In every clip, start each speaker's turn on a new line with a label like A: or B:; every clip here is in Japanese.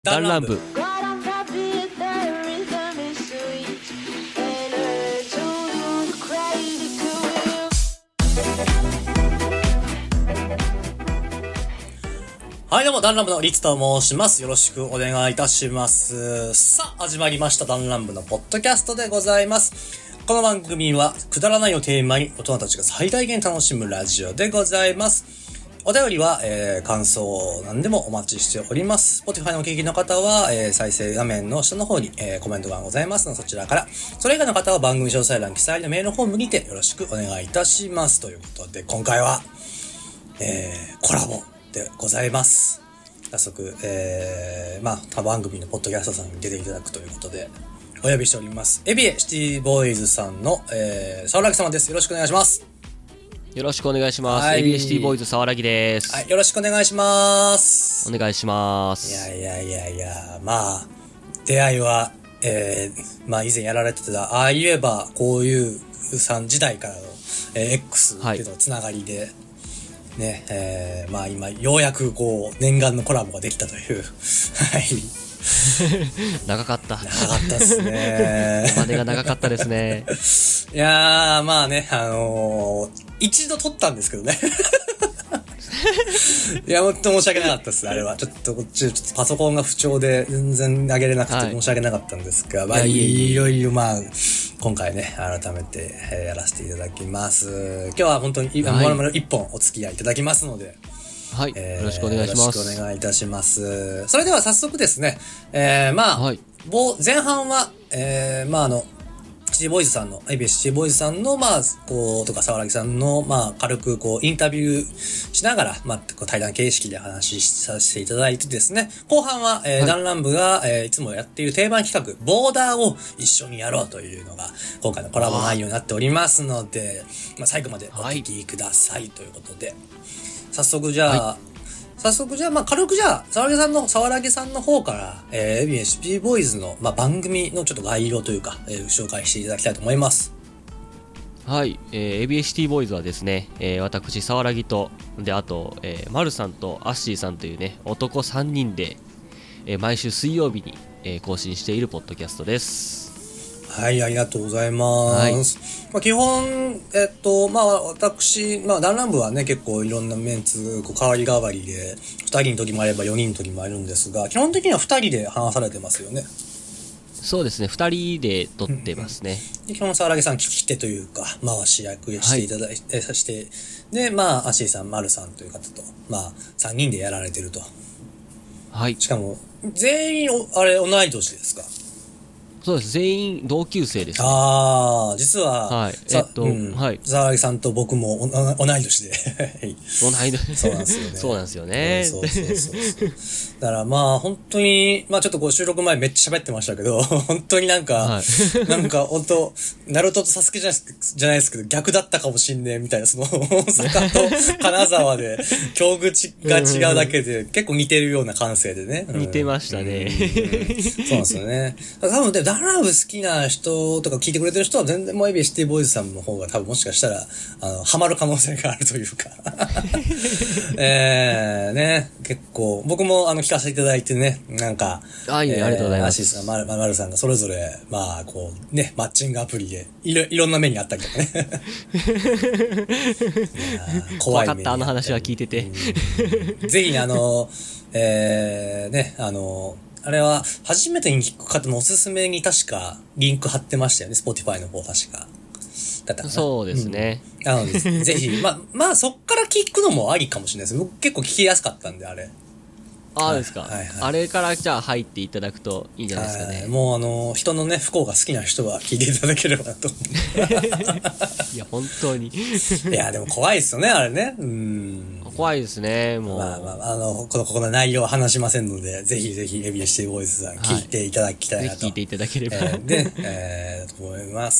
A: ダンランブ。はい、どうも、ダンランブのリツと申します。よろしくお願いいたします。さあ、始まりました。ダンランブのポッドキャストでございます。この番組は、くだらないをテーマに大人たちが最大限楽しむラジオでございます。お便りは、感想なんでもお待ちしております。Spotify のお聞きの方は、再生画面の下の方に、コメントがございますので、そちらから。それ以外の方は番組詳細欄記載のメールフォームにてよろしくお願いいたします。ということで、今回は、コラボでございます。早速、他番組のポッドキャストさんに出ていただくということで、お呼びしております。エビエシティボーイズさんの、沢良様です。よろしくお願いします。
B: よろしくお願いします。ABST ボーイズ沢良です。
A: はい、よろしくお願いします。
B: お願いします。
A: いや、まあ、出会いは、以前やられてた、ああ言えば、こういうさん時代からの、X っていうのつながりで、ね、今、ようやくこう、念願のコラボができたという、はい。
B: 長かった。
A: 長かったですね。
B: までが長かったですね。
A: いやー、まあね、一度撮ったんですけどね。いや、ほんと申し訳なかったです、あれは。ちょっとパソコンが不調で全然上げれなくて申し訳なかったんですが、いろいろ今回ね、改めて、やらせていただきます。今日は本当に、まるまる一本お付き合いいただきますので、
B: はい、よろしくお願いします。
A: よろしくお願いいたします。それでは早速ですね、前半は、シティボーイズさんの、ABS シティボーイズさんの、とか、沢良さんの、軽く、インタビューしながら、対談形式で話させていただいてですね、後半は、ダンランブが、いつもやっている定番企画、ボーダーを一緒にやろうというのが、今回のコラボ内容になっておりますので、最後までお聞きくださいということで、早速じゃあ、軽く沢良さんの方から、ABST ボーイズの、番組のちょっと概要というか、紹介していただきたいと思います。
B: はい、ABST ボーイズはですね、私、沢良と、で、あと、丸さんとアッシーさんというね、男3人で、毎週水曜日に、更新しているポッドキャストです。
A: はい、ありがとうございます。基本、私、ダンランブはね、結構いろんなメンツ、代わり代わりで、2人の時もあれば4人の時もあるんですが、基本的には2人で話されてますよね。
B: そうですね、2人で撮ってますね。
A: 基本、沢良さん聞き手というか、回し役していただいて、そして、で、アッシーさん、丸さんという方と、3人でやられてると。
B: はい。
A: しかも、全員、同い年ですか？
B: そうです。全員同級生です、ね。
A: 実は、
B: はい。
A: 沢良さんと僕も同い年で。
B: 同い年。
A: そうなんですよね。
B: そうなんですよね。
A: そう。だから本当に、ちょっと収録前めっちゃ喋ってましたけど、本当に本当、ナルトとサスケじゃないですけど、逆だったかもしんねえみたいな、その、大阪と金沢で、境遇が違うだけで、結構似てるような感性でね。
B: 似てましたね。
A: そうなんですよね。多分ダンランブ好きな人とか聞いてくれてる人は全然ABSTボーイズさんの方が多分もしかしたら、ハマる可能性があるというか。結構、僕も聞かせていただいてね、
B: ありがとうございます。
A: アシスさん、丸さんがそれぞれ、マッチングアプリで、いろんな目にあったりとかね。
B: 怖かった、あの話は聞いてて。
A: ぜひあれは、初めてに聞く方のおすすめに確か、リンク貼ってましたよね、Spotify の方確か。だったかな。
B: そうですね。
A: ぜひ、そっから聞くのもありかもしれないです。僕結構聞きやすかったんで、あれ。
B: ですか。あれからじゃあ入っていただくといいんじゃないですかね。
A: もう人のね、不幸が好きな人は聞いていただければなと。
B: いや、本当に。
A: いや、でも怖いですよね、あれね。
B: 怖いですね、もう。
A: この内容は話しませんので、ぜひABSTボーイズさん聞いていただきたいなと。
B: 聞いていただければ。
A: と思います。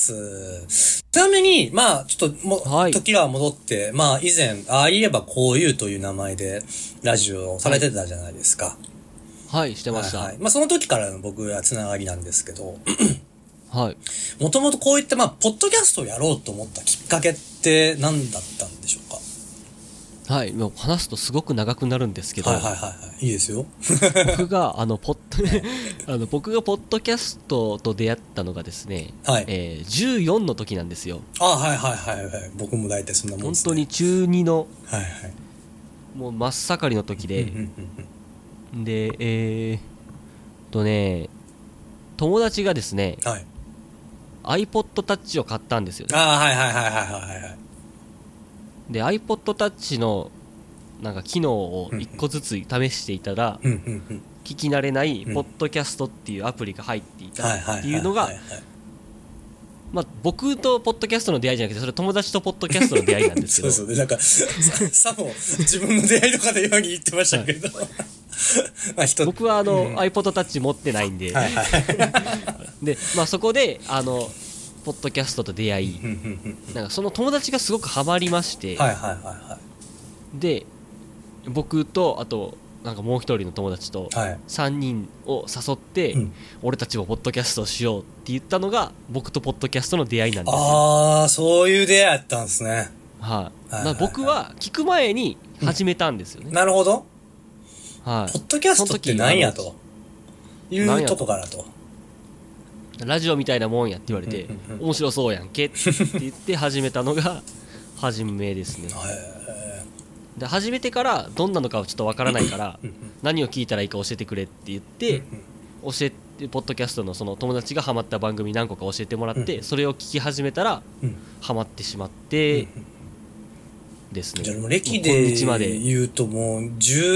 A: ちなみに、ちょっと時は戻って、以前、言えばこういうという名前で、ラジオをされてたじゃないですか。
B: はい、してました。
A: その時からの僕はつながりなんですけど、
B: はい。
A: もともとこういったポッドキャストをやろうと思ったきっかけって何だったんでしょうか？
B: はい、もう話すとすごく長くなるんですけど、
A: はいはいはいはい。いいですよ。
B: 僕が僕がポッドキャストと出会ったのがですね、
A: はい。
B: 14の時なんですよ。
A: あ、はいはいはいはい。僕も大体そんなもんですね。
B: 本当に中2の
A: はいはい。
B: もう真っ盛りの時で、
A: うんうんうん
B: でね、友達がですね、
A: うん。はい。
B: iPod Touch を買ったんですよね。
A: ああ、はいはいはいはいはいはい。
B: で iPod Touch のなんか機能を1個ずつ試していたら、
A: うんうんうん。
B: 聞き慣れない
A: うん
B: ポッドキャストっていうアプリが入っていた
A: はいはいはいはいはい。
B: っていうのが、まあ、僕とポッドキャストの出会いじゃなくて、それ友達とポッドキャストの出会いなんですけど
A: そうそうね。なんか、さも自分の出会いとかでように言ってましたけど。まあ
B: 僕はiPod Touch 持ってないんで、
A: はいはい。
B: で、まあ、そこでポッドキャストと出会い、
A: うんうんうん。
B: なんかその友達がすごくハマりまして、
A: はいはいはいは
B: で僕とあとなんかもう一人の友達と
A: い。はい。
B: 3人を誘って、
A: うん
B: 俺たちもポッドキャストをしようって言ったのが僕とポッドキャストの出会いなんですよ。
A: ああ、そういう出会いやったんですね。
B: はい、
A: はいはいはい
B: 僕は聞く前に始めたんですよね。
A: なるほど。
B: はい
A: ポッドキャストって何やというとこからと。
B: ラジオみたいなもんやって言われて、
A: うんうんうん
B: 面白そうやんけって言って始めたのが初めですね。で始めてからどんなのかはちょっとわからないから何を聞いたらいいか教えてくれって言って教えて、ポッドキャストのその友達がハマった番組何個か教えてもらってそれを聞き始めたら
A: うん
B: ハマってしまってですね。
A: じゃあもう歴
B: 今日
A: で
B: まで
A: 言うともう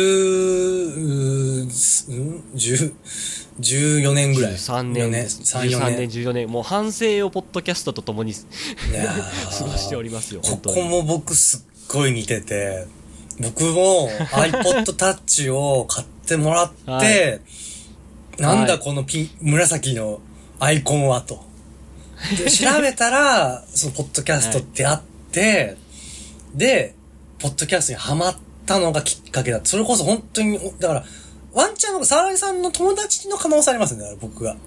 A: 14年ぐらい。
B: 13年です
A: 3、4
B: 13
A: 年。
B: 年14年もう反省をポッドキャストとともに
A: いや
B: 過ごしておりますよ。
A: こ
B: 本当に
A: こも僕すっごい似てて、僕も iPod Touch を買ってもらって、
B: はい
A: なんだこの紫のアイコンはと。で調べたら、そのポッドキャストってあって、で、ポッドキャストにハマったのがきっかけだった。それこそ本当に、だから、ワンチャン沢木さんの友達の可能性ありますね、僕が。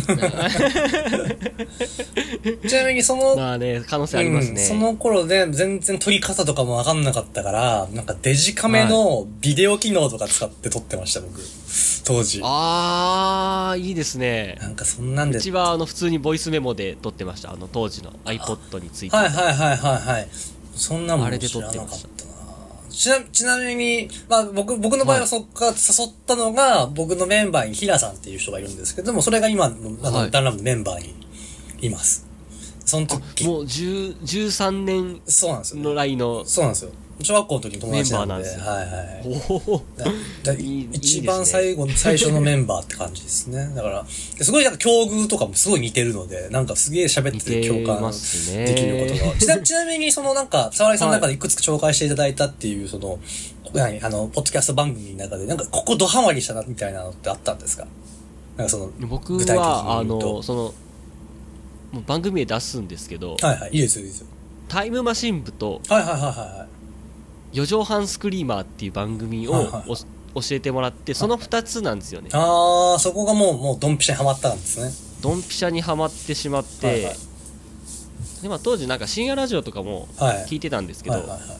A: ちなみに
B: まあね、可能性ありますね。
A: その頃で全然撮り方とかもわかんなかったから、なんかデジカメのビデオ機能とか使って撮ってました、僕。当時。
B: あー、いいですね。
A: なんかそんなんで。
B: うちは普通にボイスメモで撮ってました。当時の iPod について。
A: はいはいはいはいはい。そんなんも
B: あれで
A: 知ら
B: 撮ってました
A: なかったな。ちなみに、まあ僕の場合はそっから誘ったのが、僕のメンバーにヒラさんっていう人がいるんですけども、それが今の
B: はい
A: ダンラムのメンバーにいます。その時。
B: もう13年
A: そうなんですよ。
B: の来の
A: そうなんですよ。小学校の時の友達なんで。
B: メンバーなんですよ
A: はいはい。
B: おお
A: 一番最初のメンバーって感じですね。だから、すごいなんか境遇とかもすごい似てるので、なんかすげえ喋ってて共感できることが。ちなみになんか、沢木さんの中でいくつか紹介していただいたっていう、ポッドキャスト番組の中で、なんかここドハマりしたなみたいなのってあったんですか？なんか
B: 僕
A: 具体的に
B: は、
A: 言うと
B: もう番組で出すんですけど、
A: はいはい、いいですよ、いいですよ。
B: タイムマシン部と、
A: はいはいはいはい。
B: 四畳半スクリーマーっていう番組を、
A: はいはい
B: 教えてもらって、その2つなんですよね。
A: あー、そこがもうドンピシャにハマったんですね。
B: ドンピシャにはまってしまって、
A: はいはい、
B: で当時なんか深夜ラジオとかも聞いてたんですけど、
A: はいはいはいはい、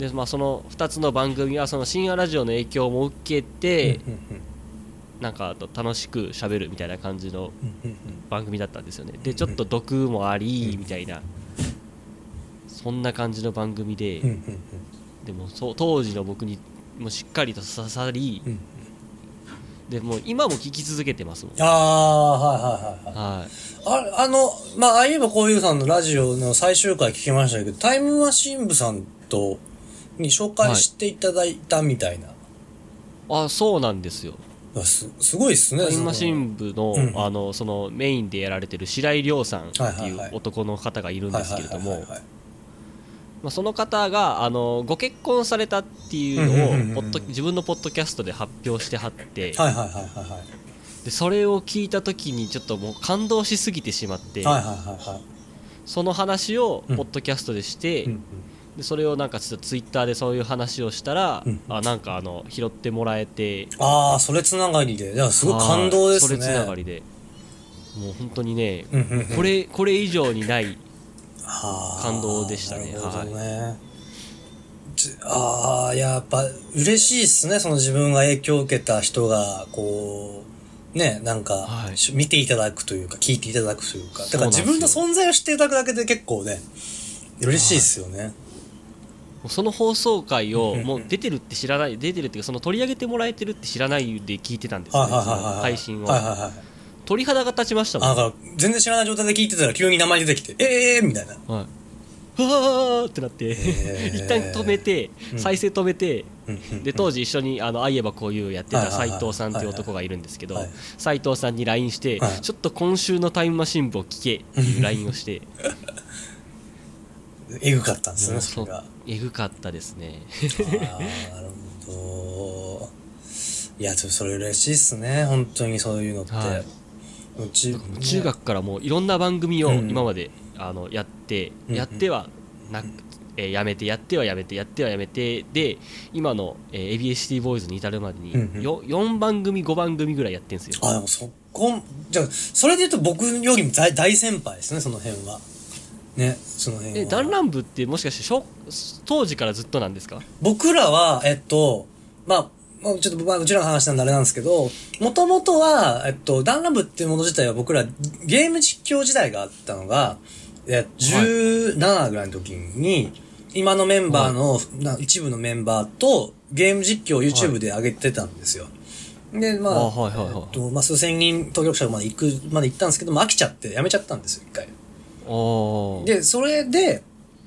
B: でその2つの番組はその深夜ラジオの影響も受けて、なんか楽しく喋るみたいな感じの番組だったんですよね。でちょっと毒もありみたいな、そんな感じの番組で、でも当時の僕にもしっかりと刺さり、でもう今も聞き続けてますもん。
A: ああ、はいはいはいはい。まあ、ああいえばこういうさんのラジオの最終回聞きましたけど、タイムマシン部さんに紹介していただいたみたいな。
B: そうなんですよ。
A: すごいっすね。
B: タイムマシン部の、そのメインでやられてる白井亮さんっていう男の方がいるんですけれども、その方がご結婚されたっていうのを自分のポッドキャストで発表してはって、でそれを聞いた時にちょっともう感動しすぎてしまって、その話をポッドキャストでして、でそれをなんかちょっとツイッターでそういう話をしたら、なんか拾ってもらえて、
A: それつながりで、すごい感動ですね。
B: それつながりでもう本当にね、これ以上にない感動でしたね。
A: なるほどね。 やっぱ嬉しいっすね。その自分が影響を受けた人が、こう、ね、なんか、
B: はい、
A: 見ていただくというか、聞いていただくというか、だから自
B: そうなんですよ。
A: 分の存在を知っていただくだけで結構ね、嬉しいっすよね。
B: その放送回をもう出てるって知らない、出てるっていうかその取り上げてもらえてるって知らないで聞いてたんですよね、その配信を。
A: はいはいはい。
B: 鳥肌が立ちましたもん。
A: だから全然知らない状態で聞いてたら急に名前出てきて、みたいな。
B: はい。わーってなって一旦止めて、再生止めて、で当時一緒にああいえばこういうやってた斉藤さんっていう男がいるんですけど、斉藤さんに LINE して、ちょっと今週のタイムマシン部を聞けっていう LINE をして
A: えぐかったんですね、それが。
B: えぐかったですね。
A: なるほど。いや、それ嬉しいっすね、本当にそういうのって。
B: はい、中学からもういろんな番組を今まで、やってはなく、やめてやってはやめてやってはやめてで今の、ABST ボーイズに至るまでに、4番組5番組ぐらいやってるんですよ。
A: でもじゃあそれで言うと僕よりも大先輩ですね、その辺はね。その辺は
B: 弾丸部ってもしかして当時からずっとなんですか？
A: 僕らはまあちょっとうちらの話なんであれなんですけど、もともとは弾丸部っていうもの自体は僕らゲーム実況時代があったのが17ぐらいの時に、今のメンバーの、一部のメンバーとゲーム実況を YouTube で上げてたんですよ。で、数千人登録者まで行ったんですけど、飽きちゃってやめちゃったんですよ、一回。で、それで、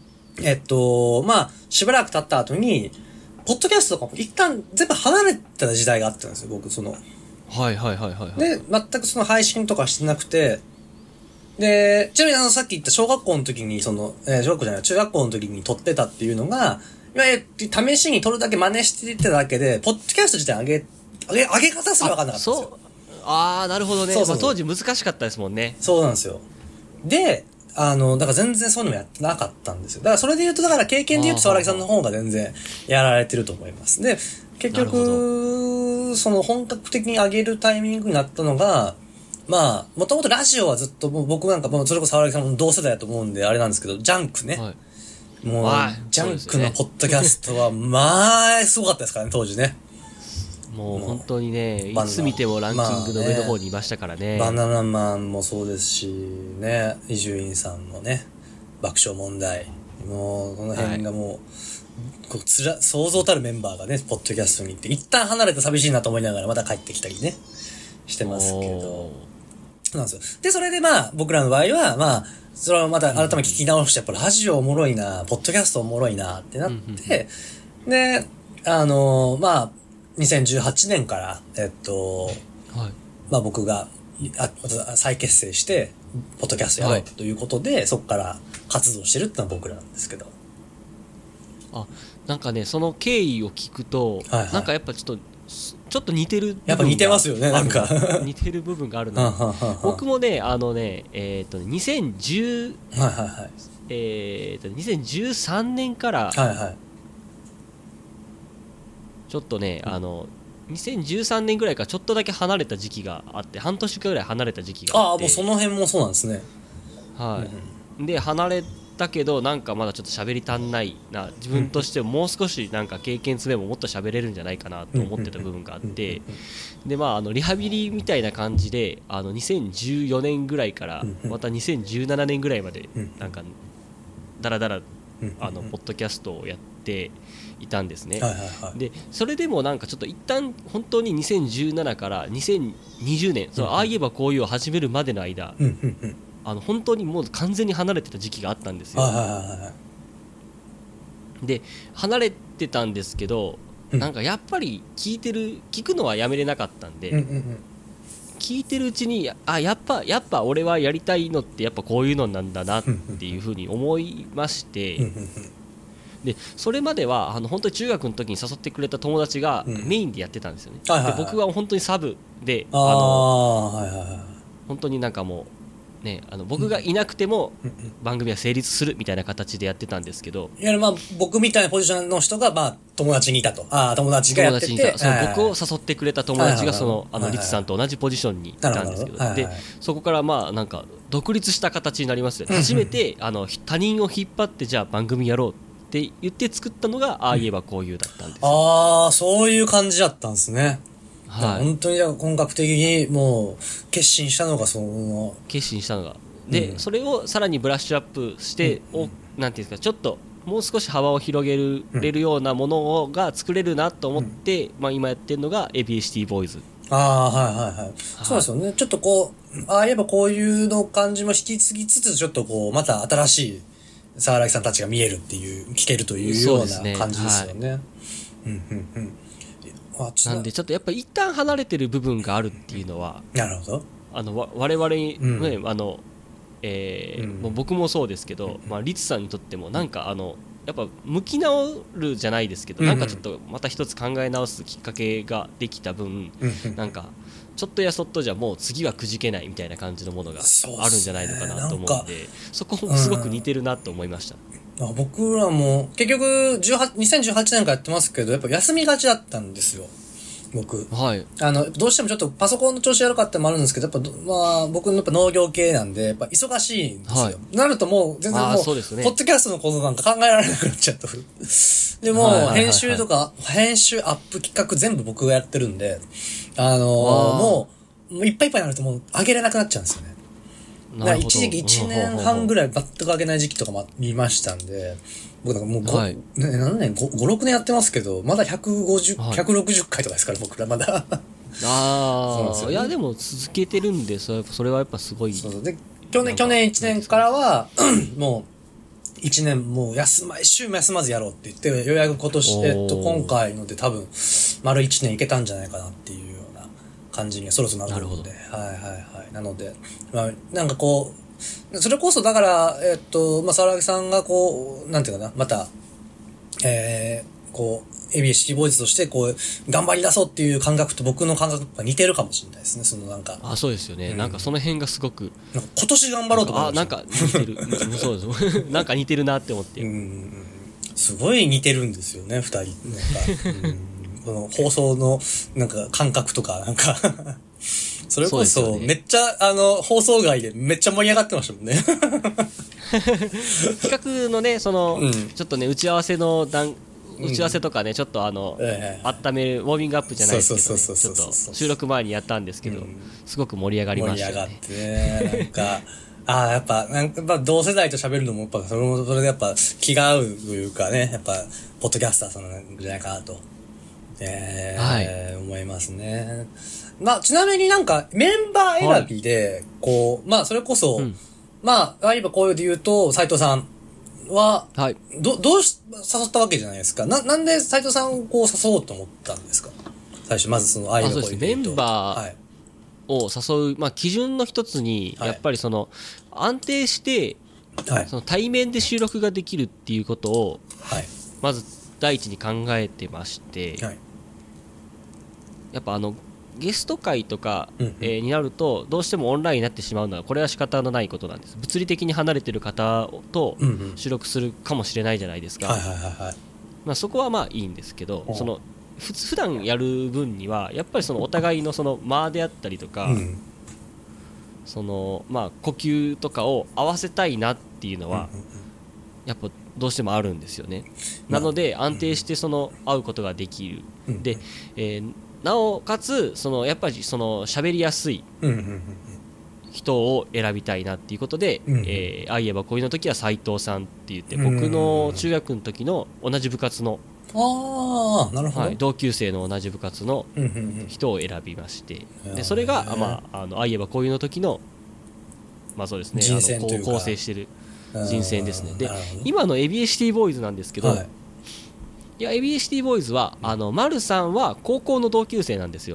A: しばらく経った後に、ポッドキャストとかも一旦全部離れた時代があったんですよ、僕、で、全くその配信とかしてなくて、で、ちなみにさっき言った小学校の時に、小学校じゃない、中学校の時に撮ってたっていうのが、いわゆる試しに撮るだけ真似してただけで、ポッドキャスト自体上げ方すら分かんなかったんですよ。
B: なるほどね。当時難しかったですもんね。
A: そうなんですよ。で、だから全然そういうのもやってなかったんですよ。だからそれで言うと、だから経験で言うと、沢木さんの方が全然やられてると思います。で、結局、本格的に上げるタイミングになったのが、もともとラジオはずっと僕なんかそれこそ沢木さんも同世代だと思うんであれなんですけど、ジャンクね。もう、ジャンクのポッドキャストは、すごかったですからね、当時ね。
B: もう本当にね、いつ見てもランキングの上の方にいましたからね。
A: バナナマンもそうですし、ね、伊集院さんのね、爆笑問題。もう、この辺がもう、想像たるメンバーがね、ポッドキャストに行って、一旦離れて寂しいなと思いながらまた帰ってきたりね、してますけど。なんですよ。で、それで僕らの場合は、それをまた改めて聞き直して、やっぱラジオおもろいな、ポッドキャストおもろいなってなって、で、2018年から、僕が再結成して、ポッドキャストやろうということで、そこから活動してるってのは僕らなんですけど。
B: なんかね、その経緯を聞くと、なんかやっぱちょっと似てる部分が
A: やっぱ似てますよね、なんか
B: 似てる部分があるな。僕もね、2013年から、ちょっとね、2013年ぐらいからちょっとだけ離れた時期があって、半年ぐらい離れた時期があって。
A: もうその辺もそうなんですね。
B: で、離れたけど、なんかまだちょっと喋り足んないな、自分としてももう少しなんか経験積めばもっと喋れるんじゃないかなと思ってた部分があって、で、リハビリみたいな感じで、2014年ぐらいから、また2017年ぐらいまで、なんか、だらだら、ポッドキャストをやっていたんですね。でそれでもなんかちょっと一旦本当に2017から2020年、ああいえばこういうを始めるまでの間、本当にもう完全に離れてた時期があったんですよ。で離れてたんですけど、なんかやっぱり聞くのはやめれなかったんで、聞いてるうちにやっぱ俺はやりたいのってやっぱこういうのなんだなっていうふうに思いまして、でそれまでは本当に中学の時に誘ってくれた友達がメインでやってたんですよね。で僕は本当にサブで本当になんかもうね、僕がいなくても番組は成立するみたいな形でやってたんですけど、
A: いや僕みたいなポジションの人が友達にいたと。友達がやってて、
B: 僕を誘ってくれた友達がリツさんと同じポジションにいたんですけど、でそこからなんか独立した形になりますよね。初めて他人を引っ張ってじゃあ番組やろうっって言って作ったのが、ああ言えばこういうだったんです。
A: ああ、そういう感じだったんですね。
B: はい。
A: 本当に本格的にもう決心したのがその、
B: 決心したのが。で、
A: うん
B: それをさらにブラッシュアップして、なんていうんですか、ちょっと、もう少し幅を広げれるようなものが作れるなと思って、まあ今やってるのが ABST ボーイズ。
A: ああ、はいはいはい。そうですよね。ちょっとこう、ああ言えばこういうの感じも引き継ぎつつ、ちょっとこう、また新しい沢木さんたちが見えるっていう、聞けるというような感じですよね。うんうんうん。
B: なんでちょっとやっぱり一旦離れてる部分があるっていうのは、
A: なるほど。
B: 我々に、ね、
A: うん
B: もう僕もそうですけど、まあ、リツさんにとってもなんかやっぱ向き直るじゃないですけど、なんかちょっとまた一つ考え直すきっかけができた分、なんかちょっとやそっとじゃもう次はくじけないみたいな感じのものがあるんじゃないのかなと思うんで、そこもすごく似てるなと思いました。
A: 僕らも結局2018年からやってますけど、やっぱ休みがちだったんですよ。僕。
B: はい。
A: どうしてもちょっとパソコンの調子悪かったのもあるんですけど、やっぱ、まあ、僕のやっぱ農業系なんで、やっぱ忙しいんですよ。はい、なるともう、全然もう、
B: そうですね、
A: ポッドキャストのことなんか考えられなくなっちゃった。でも、編集とか、編集、アップ、企画全部僕がやってるんで、もういっぱいいっぱいになるともう上げれなくなっちゃうんですよね。だから一時期1年半ぐらい全く上げない時期とかも見ましたんで、僕なんかもう何年 5、6年やってますけど、まだ150、160回とかですから、僕らまだ。
B: いやでも続けてるんで、それはやっぱすごい。
A: そうで、去年1年からは、もう、1年もう毎週休まずやろうって言って、ようやく今年、今回ので多分、丸1年いけたんじゃないかなっていうような感じにはそろそろなるので。はいはいはい。なので、まあ、なんかこう、それこそだから、まあ、沢木さんがこう、なんていうかな、また、こう、ABST ボーイズとして、こう、頑張り出そうっていう感覚と僕の感覚が似てるかもしれないですね、そのなんか。
B: そうですよね。なんかその辺がすごく。
A: なんか今年頑張ろうと思いました。
B: なんか似てる。そうです。なんか似てるなって思って。
A: すごい似てるんですよね、二人。なんか、この放送の、なんか感覚とか、なんかそれこそ、めっちゃ、放送外でめっちゃ盛り上がってましたもんね。
B: 企画のね、ちょっとね、打ち合わせとかね、ちょっと温める、ウォーミングアップじゃないですけど、ちょっと収録前にやったんですけど、すごく盛り上がりましたね。
A: 盛り上がってね、やっぱ同世代と喋るのも、やっぱ、それでやっぱ気が合うというかね、やっぱ、ポッドキャスターさんなんじゃないかなと、思いますね。まあ、ちなみになんか、メンバー選びで、こう、まあ、それこそ、まあ、今こういうで言うと、斉藤さんは、どう誘ったわけじゃないですか。なんで斉藤さんをこう誘おうと思ったんですか？最初、まずその、
B: そうです。メンバーを誘う、まあ、基準の一つに、やっぱり安定して、その対面で収録ができるっていうことを、まず第一に考えてまして、やっぱゲスト会とか、になるとどうしてもオンラインになってしまうのはこれは仕方のないことなんです。物理的に離れている方と収録するかもしれないじゃないですか。まあそこはまあいいんですけど、普段やる分にはやっぱりお互いの間であったりとか、まあ呼吸とかを合わせたいなっていうのはやっぱどうしてもあるんですよね。なので安定して会うことができる。で、なおかつやっぱり喋りやすい人を選びたいなっていうことで、あいえばこういうの時は斉藤さんって言って、僕の中学の時の同じ部活の
A: なるほど、
B: 同級生の同じ部活の人を選びまして、でそれがあいえばこういうの時のまあそうですね、構成してる人選ですね。で今の ABST ボーイズなんですけど、いや ABST ボーイズは丸さんは高校の同級生なんですよ。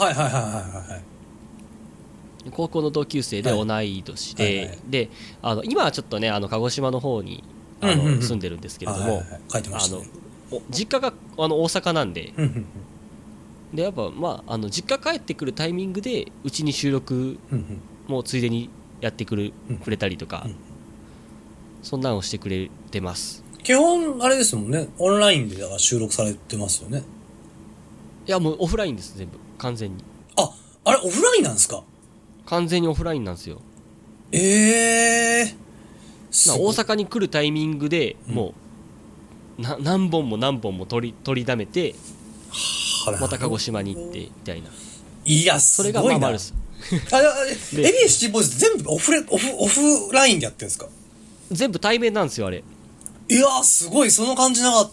B: 高校の同級生で同い年で、で今はちょっとね鹿児島の方に住んでるんですけれども、実家が大阪なんで、でやっぱまあ実家帰ってくるタイミングでうちに収録もついでにやってくれたりとか、そんなのをしてくれてます。
A: 基本あれですもんね、オンラインでだから収録されてますよね。
B: いやもうオフラインです、全部完全に。
A: あれオフラインなんですか？
B: 完全にオフラインなんですよ。
A: 大
B: 阪に来るタイミングでもう何本も何本も取りだめて
A: は
B: また鹿児島に行ってみたいな。
A: いや、
B: それが
A: すごいな。
B: マルさん
A: ABST ボーイズ全部オフラインでやってるんですか？
B: 全部対面なんですよあれ。
A: いや、すごい、その感じなかった。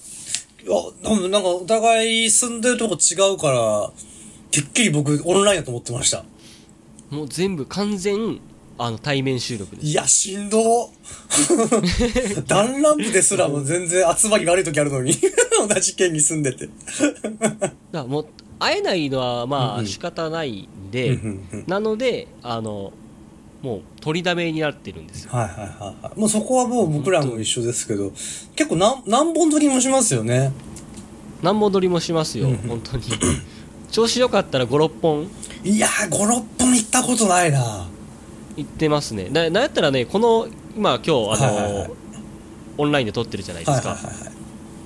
A: なんかお互い住んでるとこ違うから、てっきり僕オンラインだと思ってました。
B: もう全部完全対面収録です。
A: いや、しんどー。ダンランプですらも全然集まり悪い時あるのに。同じ県に住んでて。
B: だからもう会えないのはまあ仕方ないんで、なのでもう取りだめになってるんですよ。
A: はいはいはいはい。もうそこはもう僕らも一緒ですけど、結構何本撮りもしますよね。
B: 何本撮りもしますよ、本当に。調子良かったら5、6本。
A: いやー、5、6本行ったことないな。
B: 行ってますね。なんやったらね、今日オンラインで撮ってるじゃないですか。
A: はいはいはいはい、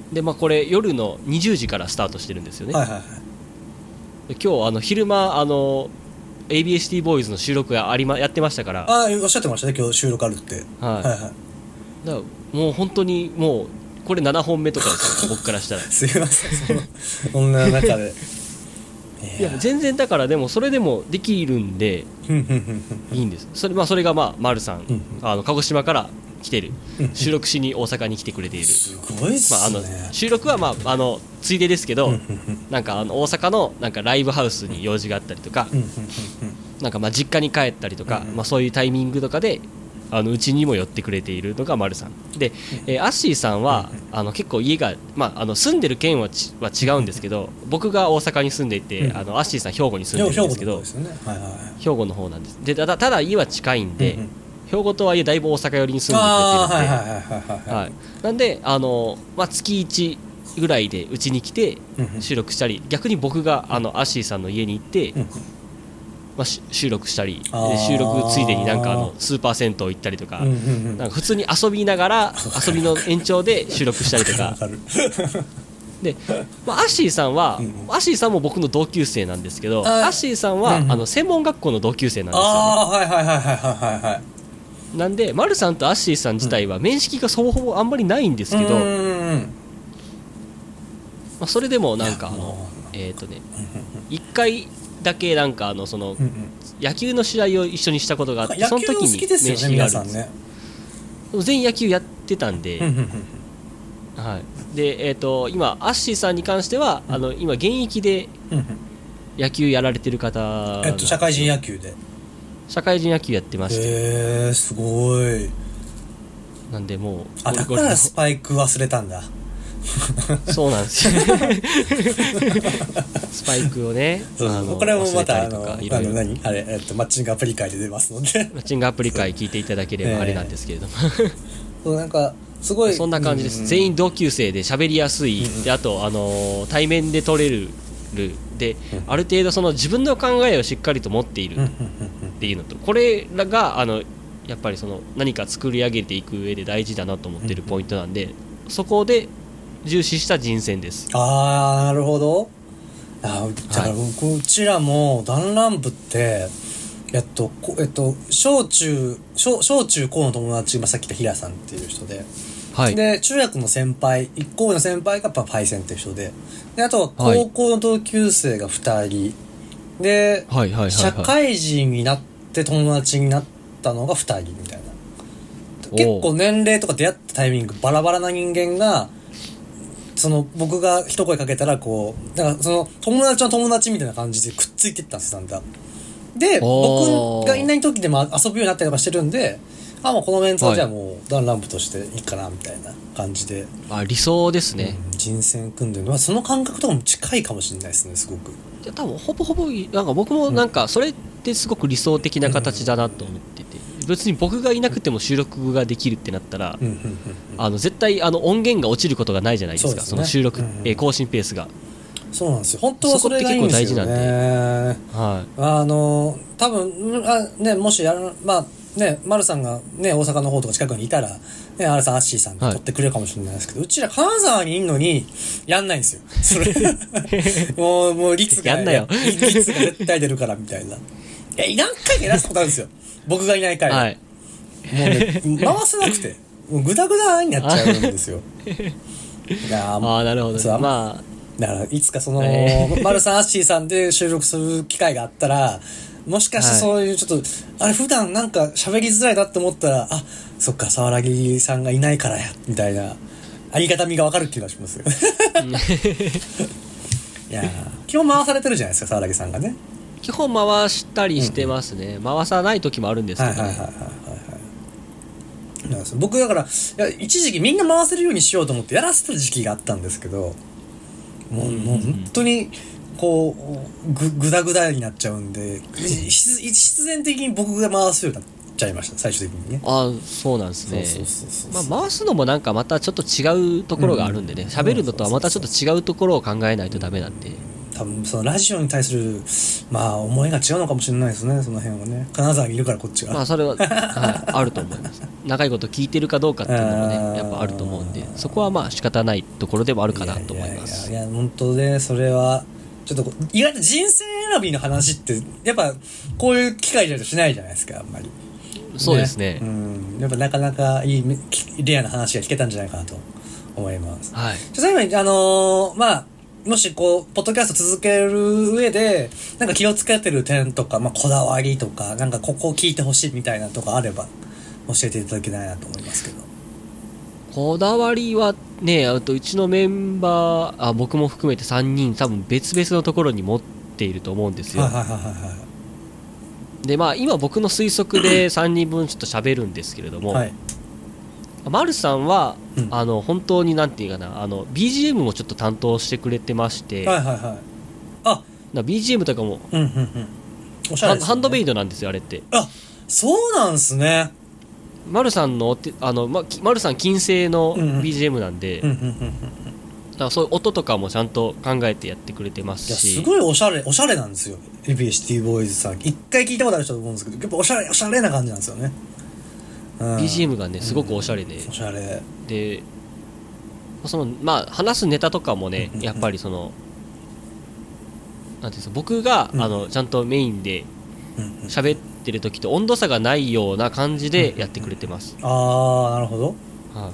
B: で、まあこれ夜の20時からスタートしてるんですよね。
A: はいはいはい。
B: で今日昼間ABST ボーイズの収録がやってましたから。
A: ああ、おっしゃってましたね、今日収録あるって。
B: はい。はいはい。だからもう本当にもうこれ7本目とかですよ僕からしたら。
A: すいません、そんな中で。
B: いや全然だからでもそれでもできるんでいいんです。それが丸さん、鹿児島から来てる、収録しに大阪に来てくれている。
A: すごいっすね。
B: 収録はついでですけど、なんか大阪のなんかライブハウスに用事があったりとか、なんか実家に帰ったりとか、そういうタイミングとかでうちにも寄ってくれているのが丸さんで、アッシーさんは結構家が、住んでる県は違うんですけど、僕が大阪に住んでいて、アッシーさん兵庫に住んでるんですけど、兵庫の方なんです。でただ家は近いんで、兵庫とはいえだいぶ大阪寄りに住んでくれてるんで、なんで月1ぐらいでうちに来て収録したり、逆に僕がアッシーさんの家に行って、収録したり、収録ついでになんかスーパー銭湯行ったりとか、なんか普通に遊びながら遊びの延長で収録したりとかで、アッシーさんは、アッシーさんも僕の同級生なんですけど、アッシーさんは専門学校の同級生なんですよね。なんで丸さんとアッシーさん自体は面識がほぼあんまりないんですけど、それでもなんか一回だけなんか野球の試合を一緒にしたことがあって、その時に面識があるんですよ。全員野球やってたんで、はい。で今アッシーさんに関しては今現役で野球やられてる方、
A: 社会人野球で
B: 社会人野球やってまして、
A: すごい。
B: なんでもう
A: だからスパイク忘れたんだ。
B: そうなんですよ。スパイクをね、
A: これもまたマッチングアプリ会で出ますので、
B: マッチングアプリ会聞いていただければあれなんですけれども、
A: なんかすごい
B: そんな感じです。全員同級生で喋りやすい、であと対面で取れるで、ある程度その自分の考えをしっかりと持っているっていうのと、これらがやっぱり何か作り上げていく上で大事だなと思ってるポイントなんで、そこで重視した人選です。
A: なるほど。だからうちらもダンランプって小中高の友達、さっき言った平さんっていう人で、で中学の先輩1個上の先輩がパイセンっていう人で、あとは高校の同級生が2人で、社会人になって友達になったのが2人みたいな。結構年齢とか出会ったタイミングバラバラな人間が、僕が一声かけたらだから友達の友達みたいな感じでくっついていったんです、だんだん。で、僕がいない時でも遊ぶようになったりとかしてるんで、もうこのメンツはじゃあもうダンランプとしていいかなみたいな感じで、
B: 理想ですね。
A: 人選組んでるのはその感覚とかも近いかもしれないですね、すごく。
B: 多分ほぼなんか僕もなんかそれってすごく理想的な形だなと思ってて、別に僕がいなくても収録ができるってなったら、絶対音源が落ちることがないじゃないですか、その収録、更新ペースが。
A: そうなんですよ。本当はそれがいいんですよね。多分もし丸さんが大阪の方とか近くにいたらRさんアッシーさんが撮ってくれるかもしれないですけど、うちら金沢にいんのにやんないんですよ。それもう率が絶対出るからみたいな。何回かやらせたことあるんですよ。僕がいない回。もうね、回せなくてもうグダグダになっちゃうんですよ。 いや
B: ああ、なるほど、
A: そう
B: ね。ま
A: だからいつかその、マルさんアッシーさんで収録する機会があったら、もしかしてそういうちょっと、あれ普段なんか喋りづらいなって思ったら、あ、そっか、沢良さんがいないからや、みたいな、ありがたみがわかる気がしますよ。いや基本回されてるじゃないですか、沢良さんがね。
B: 基本回したりしてますね。回さない時もあるんですけどね。
A: 僕だから、一時期みんな回せるようにしようと思ってやらせた時期があったんですけど、もう本当に、こう、ぐだぐだになっちゃうんで、必然的に僕が回すようになっちゃいました、最終的にね。
B: ああ、そうなんですね。
A: そう。
B: まあ、回すのもなんかまたちょっと違うところがあるんでね、喋るのとはまたちょっと違うところを考えないとダメなんで。
A: 多分そのラジオに対するまあ思いが違うのかもしれないですね、その辺はね。金沢にいるからこっちが。
B: まあそれは、はい、あると思います。長いこと聞いてるかどうかっていうのもね、やっぱあると思うんで、そこはまあ仕方ないところでもあるかなと思います。
A: いや本当ね、それはちょっと意外と人生選びの話ってやっぱこういう機会じゃしないじゃないですか、あんまり。
B: そうですね。
A: やっぱなかなかいいレアな話が聞けたんじゃないかなと思います。
B: はい。
A: 最後にまあもしこうポッドキャスト続ける上でなんか気をつけてる点とか、まあこだわりとか、なんかここを聞いてほしいみたいなとかあれば教えていただけないなと思いますけど。
B: こだわりはね、あとうちのメンバー、僕も含めて3人多分別々のところに持っていると思うんですよ。でまあ今僕の推測で3人分ちょっと喋るんですけれども、はい、マルさんは、本当になんていうかな、BGM もちょっと担当してくれてまして、BGM とかも、おしゃれですね、ハンドメイドなんですよ、あれって。
A: あ、そうなんすね。
B: マルさんのマルさん金星の BGM なんで、だからそういう音とかもちゃんと考えてやってくれてますし。
A: いやすごいおしゃれなんですよ、ABST ボーイズさん。一回聞いたことある人だと思うんですけど、やっぱおしゃれな感じなんですよね。
B: BGM がねすごくおしゃれで、
A: おしゃれ
B: で、まあ話すネタとかもね、やっぱりそのなんていうんですか、僕が、ちゃんとメインで喋ってる時と温度差がないような感じでやってくれてます。
A: ああ、なるほど。
B: はい、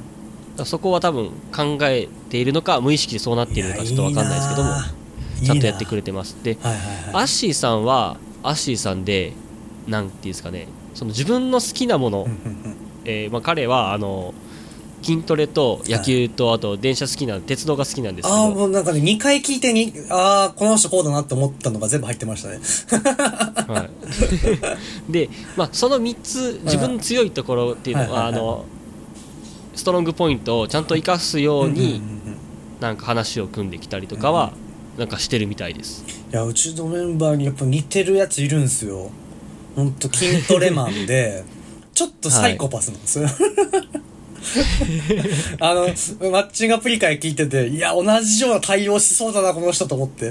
B: そこは多分考えているのか無意識でそうなっているのかちょっと分かんないですけども、ちゃんとやってくれてます。で、アッシーさんはアッシーさんでなんていうんですかね、その自分の好きなもの、まあ、彼は筋トレと野球とあと電車好きな鉄道が好きなんですけど、
A: もうなんかね2回聞いてこの人こうだなって思ったのが全部入ってましたね。
B: はい、で、まあ、その3つ自分の強いところっていうのはストロングポイントをちゃんと生かすようになんか話を組んできたりとかはなんかしてるみたいです。
A: いや、うちのメンバーにやっぱ似てるやついるんですよ。ほんと筋トレマンでちょっとサイコパスなんですよ、マッチングアプリ会聞いてて、いや同じような対応しそうだなこの人と思って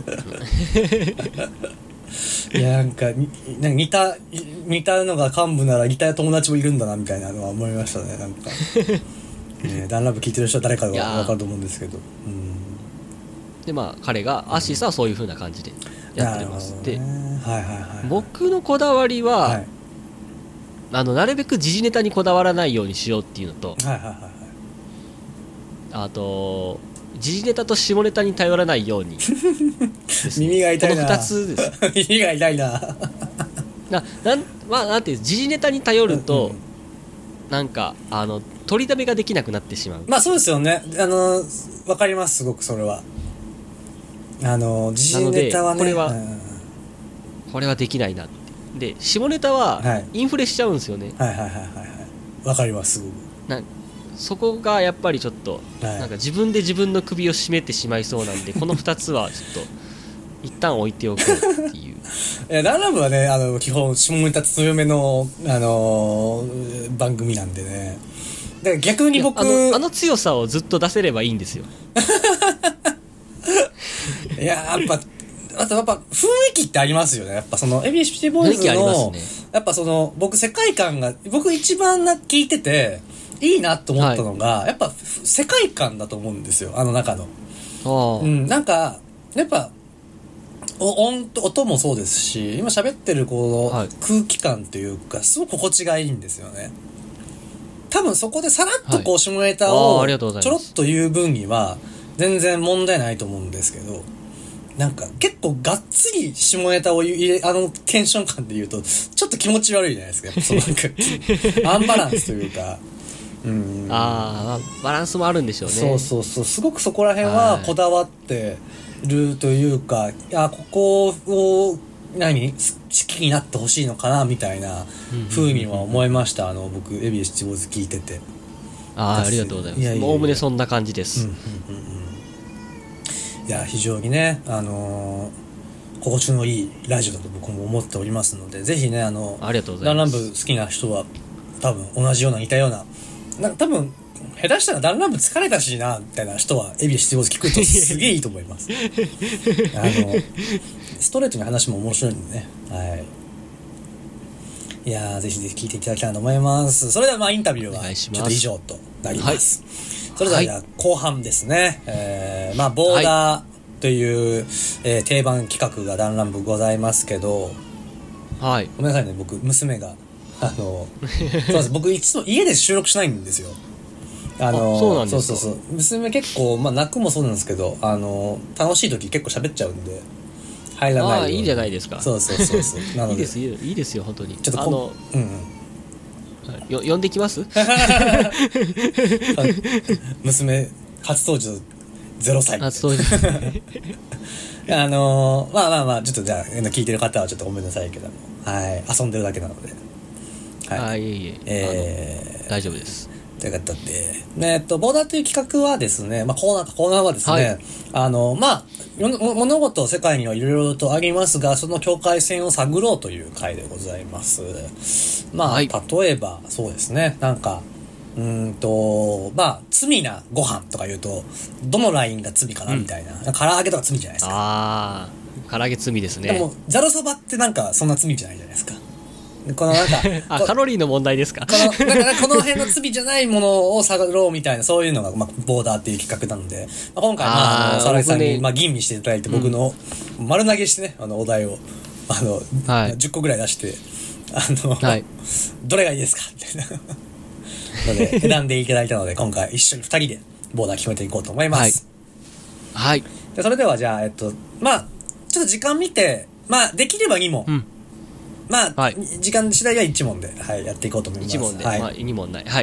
A: いやなんか似たのが幹部なら似た友達もいるんだなみたいなのは思いましたね。なんかダンラブ聞いてる人は誰かが分かると思うんですけど、
B: でまあ彼がアッシーさんはそういう風な感じでやってます。で、僕のこだわりは、なるべく時事ネタにこだわらないようにしようっていうのと、あと時事ネタと下ネタに頼らないように
A: 耳が痛いな。
B: この2つです
A: 耳が痛いな。
B: まあなんて時事ネタに頼ると、なんか取りだめができなくなってしまう。
A: まあそうですよね。わかります、すごくそれは。時事ネタはね、これは
B: できないなって。で下ネタはインフレしちゃうんですよね。
A: わかります、すごく。
B: そこがやっぱりちょっと、なんか自分で自分の首を絞めてしまいそうなんで、この2つはちょっと一旦置いておくっていう
A: ランラブはね、基本下ネタ強めの、番組なんでね。だから逆に僕
B: 強さをずっと出せればいいんですよ
A: いやあとやっぱ雰囲気ってありますよね。やっぱその ABST ボーイズの、やっぱその僕世界観が僕一番聞いてていいなと思ったのが、やっぱ世界観だと思うんですよ、中の。なんかやっぱ音もそうですし、今喋ってるこの空気感というか、すごく心地がいいんですよね。多分そこでさらっとこう下ネタをちょろっと言う分には、 全然問題ないと思うんですけど、なんか結構がっつり下ネタを入れ、テンション感で言うと、ちょっと気持ち悪いじゃないですか。やっぱそのなんか、アンバランスというか、
B: バランスもあるんでしょうね。
A: そうそうそう、すごくそこら辺はこだわってるというか、ここを、好きになってほしいのかな、みたいな風には思いました。僕、エビエスチボーズ聞いてて。
B: ありがとうございます。おおむねそんな感じです。
A: いや、非常にね、心地のいいラジオだと僕も思っておりますので、ぜひね、
B: ありがとうございます。
A: ダンランブ好きな人は、多分同じような似たような、多分、下手したらダンランブ疲れたしな、みたいな人は、エビシティボーズ聞くとすげえいいと思います。ストレートに話も面白いんでね。はい。いやー、ぜひぜひ聞いていただきたいと思います。それではまあインタビューはちょっと以上となります。それではじゃあ後半ですね。まあボーダーという、定番企画がダンランブございますけど、
B: はい。
A: ごめんなさいね、僕、娘が、そうです、僕いつも家で収録しないんですよ。
B: そうなんですか。
A: そう。娘結構、まあ泣くもそうなんですけど、楽しい時結構喋っちゃうんで、入らないように。
B: いいじゃないですか。
A: そう。なので
B: いいですよ、本当に。
A: ちょっと
B: 呼んできます
A: 娘、初登場0歳。
B: 初登場。
A: まあ、ちょっとじゃあ、聞いてる方はちょっとごめんなさいけども、はい、遊んでるだけなので。
B: はい。いえ。大丈夫です。
A: ということで、ボーダーという企画はですね、まあ、コーナーはですね、まあ、物事、世界にはいろいろとありますが、その境界線を探ろうという回でございます。まあ、例えば、そうですね、なんか、まあ、罪なご飯とか言うと、どのラインが罪かなみたいな。唐揚げとか罪じゃないですか。
B: 唐揚げ罪ですね。
A: でも、ざるそばってなんか、そんな罪じゃないじゃないですか。このなんか
B: カロリーの問題ですか。
A: この辺の罪じゃないものを探ろうみたいな、そういうのが、まあ、ボーダーっていう企画なので、まあ、今回、沢井さんに、まあ、吟味していただいて、僕の、丸投げしてね、お題を、10個ぐらい出して、どれがいいですかみたいな。ので、選んでいただいたので、今回一緒に2人でボーダー決めていこうと思います。
B: はい。
A: でそれでは、じゃあ、まあ、ちょっと時間見て、まあ、できれば2問。まあ、時間次第は1問で、はい、やっていこうと思います。
B: 1問で、まあ、2問ない。はい。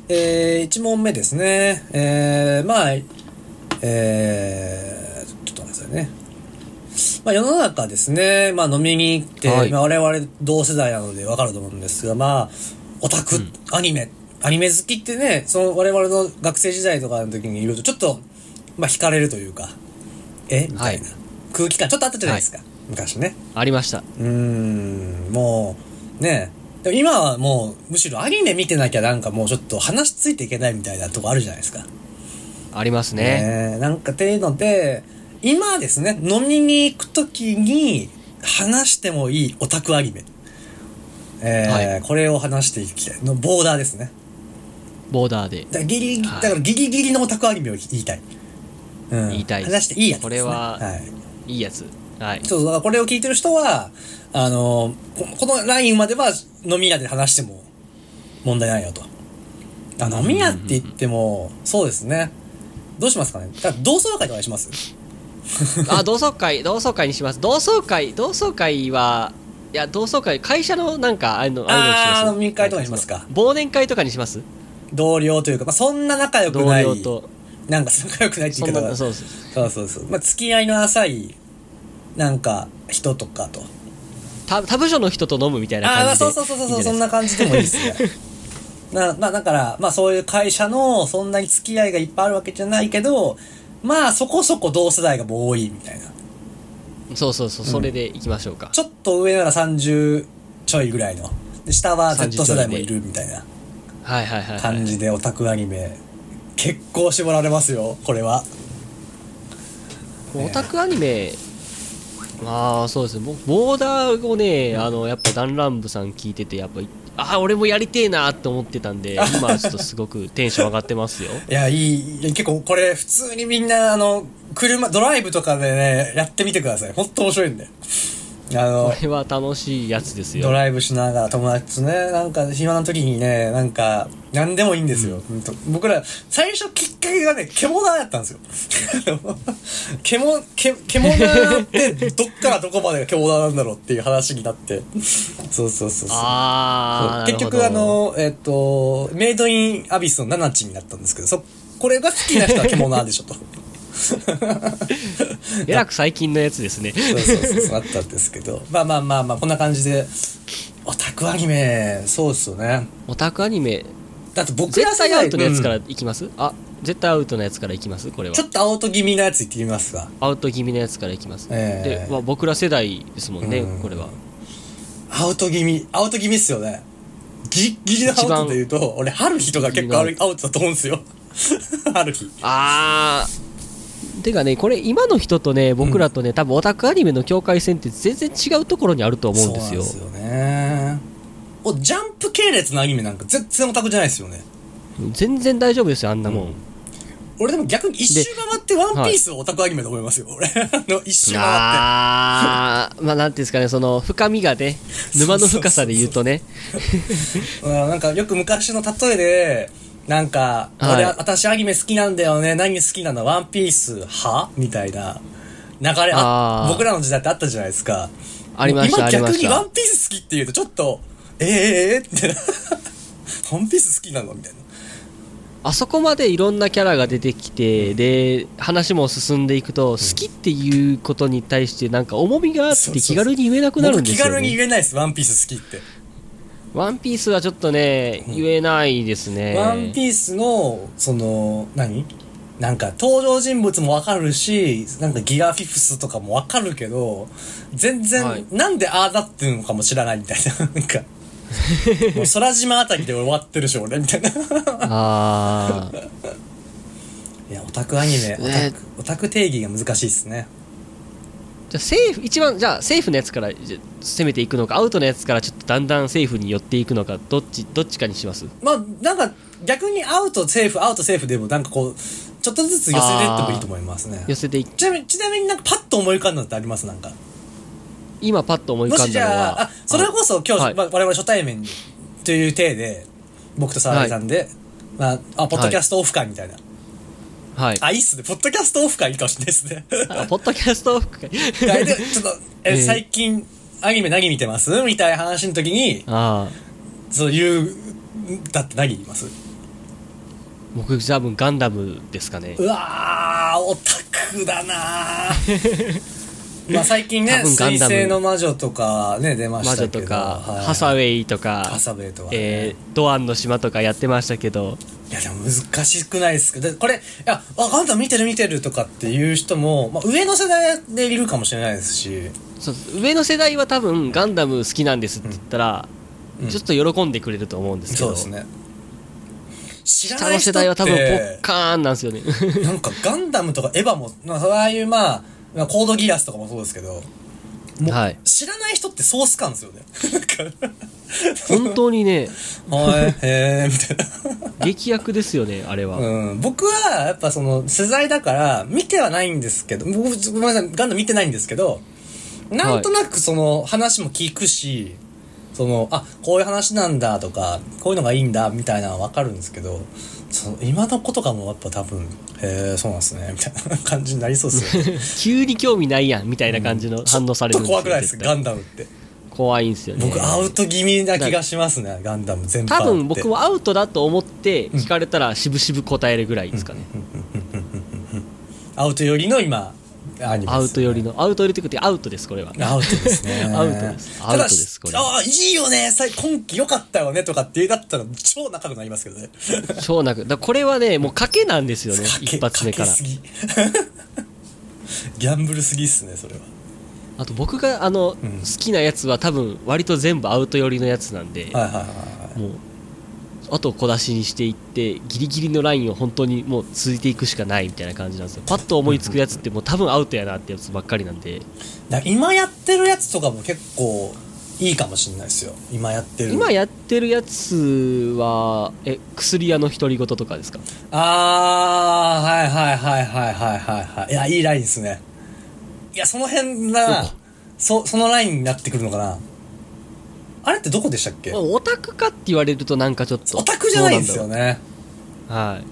A: 1問目ですね。まあ、ちょっと待ってくださいね。まあ、世の中ですね、まあ、飲みに行って、まあ、我々同世代なのでわかると思うんですが、まあ、オタク、アニメ好きってね、その我々の学生時代とかの時にいると、ちょっと、まあ、惹かれるというか、みたいな空気感ちょっとあったじゃないですか。昔ね。
B: ありました。
A: もう、ね、でも今はもう、むしろアニメ見てなきゃなんかもうちょっと話ついていけないみたいなとこあるじゃないですか。
B: ありますね。
A: なんかっていうので、今ですね、飲みに行くときに話してもいいオタクアニメ。これを話していきたい。のボーダーですね。
B: ボーダーで。
A: だからギリギリのオタクアニメを言いたい。
B: 言いたい。
A: 話していいやつですね。
B: これは、いいやつ。はい。
A: そう、だからこれを聞いてる人は、このラインまでは飲み屋で話しても問題ないよと。飲み屋って言っても、そうですね。どうしますかね。同窓会とかにします？
B: 同窓会にします。同窓会は、いや、同窓会、会社のなんか、ああいうのにします。
A: 飲み会とかにしますか。
B: 忘年会とかにします？
A: 同僚というか、まあ、そんな仲良くない。
B: 同僚と。
A: なんか仲良くないって言い方が。そう。まあ、付き合いの浅い、なんか、人とかと。
B: 他部署の人と飲むみたいな感じで。
A: そう、そんな感じでもいいですね。だから、まあそういう会社の、そんなに付き合いがいっぱいあるわけじゃないけど、まあそこそこ同世代がもう多いみたいな。
B: そう、それでいきましょうか。
A: ちょっと上なら30ちょいぐらいの。で、下は Z 世代もいるみたいな。感じでオタクアニメ。結構絞られますよ、これは。
B: オタクアニメ、まあそうですね、ボーダーをね、やっぱダンランブさん聞いてて、やっぱ俺もやりてえなって思ってたんで、今ちょっとすごくテンション上がってますよ。
A: いや、結構これ普通にみんなドライブとかでね、やってみてください。ほんと面白いんで。
B: これは楽しいやつですよ。
A: ドライブしながら友達とね、なんか暇な時にね、なんか何でもいいんですよ、僕ら最初きっかけがね獣やったんですよ獣ってどっからどこまでが獣なんだろうっていう話になってそう結局メイドインアビスのナナチになったんですけど、これが好きな人は獣でしょと
B: えらく最近のやつですね。
A: そうあったんですけどまあこんな感じでオタクアニメそうっすよね。
B: オタクアニメ
A: だって僕ら
B: 絶対アウトのやつからいきます、絶対アウトのやつからいきます。これは
A: ちょっとアウト気味なやついってみますか。
B: アウト気味のやつからいきます、で、僕ら世代ですもんね、これは
A: アウト気味っすよね。ギリのアウトで言うと俺春日とか結構アウトだと思うんですよ春日
B: てかね、これ今の人とね僕らとね、多分オタクアニメの境界線って全然違うところにあると思うんですよ。
A: そうなんですよね。ジャンプ系列のアニメなんか全然オタクじゃないですよね。
B: 全然大丈夫ですよ、あんなもん。
A: 俺でも逆に一周回ってワンピースをオタクアニメと思いますよ、俺一周回って
B: まあなんていうんですかね、その深みがね、沼の深さで言うとね
A: なんかよく昔の例えでなんか、私アニメ好きなんだよね、何好きなのワンピースはみたいな流れ僕らの時代ってあったじゃないですか。
B: ありました。
A: 今逆にワンピース好きって言うとちょっとってワンピース好きなのみたいな。
B: あそこまでいろんなキャラが出てきて、で話も進んでいくと、好きっていうことに対してなんか重みがあって気軽に言えなくなるんですよね。
A: 僕気軽に言えないです、ワンピース好きって。
B: ワンピースはちょっとね、言えないですね。
A: ワンピースのそのなんか登場人物もわかるし、なんかギガフィフスとかもわかるけど、全然、なんでああなってるのかも知らないみたいな。なんかもう空島あたりで終わってるし俺みたいな。いやオタクアニメ、オタク定義が難しいですね。
B: じゃあ一番じゃあセーフのやつから攻めていくのか、アウトのやつからちょっとだんだんセーフに寄っていくのか、どっちかにします？
A: まあなんか逆にアウトセーフでもなんかこうちょっとずつ寄せていってもいいと思いますね。
B: 寄せてい
A: ちなみになんかパッと思い浮かんだのってあります？なんか
B: 今パッと思い浮かんだのは、
A: もしじゃあそれこそ今日、我々初対面という体で僕と沢井さんで、ポッドキャストオフ会みたいな。いいっすね。ポッドキャストオフ会いいかもしれないですね。
B: ポッドキャストオフ会で
A: ちょっと、最近アニメ何見てますみたいな話の時に、そういうだって何言います？
B: 僕多分ガンダムですかね。
A: うわーオタクだなまあ最近ね水星の魔女とかね出ましたけど、
B: 魔女とか、ハサウェイとか、ドアンの島とかやってましたけど、
A: いやでも難しくないですか。でこれガンダム見てるとかっていう人も、上の世代でいるかもしれないですし、
B: そう上の世代は多分ガンダム好きなんですって言ったら、ちょっと喜んでくれると思うんですけど、
A: そうですね。
B: 下の世代は多分ポッカーンなんですよね
A: なんかガンダムとかエヴァも、そういうコードギアスとかもそうですけど、もう知らない人ってソース感ですよね
B: 本当にね
A: みたいな
B: 劇薬ですよねあれは。
A: 僕はやっぱその世代だから見てはないんですけど、僕ごめんなさいガンダム見てないんですけど、なんとなくその話も聞くし、そのこういう話なんだとかこういうのがいいんだみたいなのは分かるんですけど、その今の子とかもやっぱ多分そうなんですねみたいな感じになりそうですよね
B: 急に興味ないやんみたいな感じの反応されるんですよ。
A: ちょっと怖くないですかガンダムって。
B: 怖いんですよね。
A: 僕アウト気味な気がしますねガンダム全般って。
B: 多分僕もアウトだと思って聞かれたら渋々答えるぐらいですかね。
A: アウト寄りの今アニメです、ね、
B: アウト寄りってことでアウトです。これは
A: アウトですね
B: アウトですこれ。
A: いいよね今期良かったよねとかってだったら超仲良くなりますけどね
B: 超仲だこれはねもう賭けなんですよね一発目から
A: ギャンブルすぎっすねそれは。
B: あと僕が好きなやつは多分割と全部アウト寄りのやつなんで、もうあと小出しにしていってギリギリのラインを本当にもう続いていくしかないみたいな感じなんですよ。パッと思いつくやつってもう多分アウトやなってやつばっかりなんで、
A: 今やってるやつとかも結構いいかもしれないですよ。今やってるやつ
B: は薬屋の独り言とかですか？
A: はいいやいいラインですね。いやその辺そのラインになってくるのかな。あれってどこでしたっけ？
B: オタクかって言われるとなんかちょっと
A: オタクじゃないんですよね。
B: はい。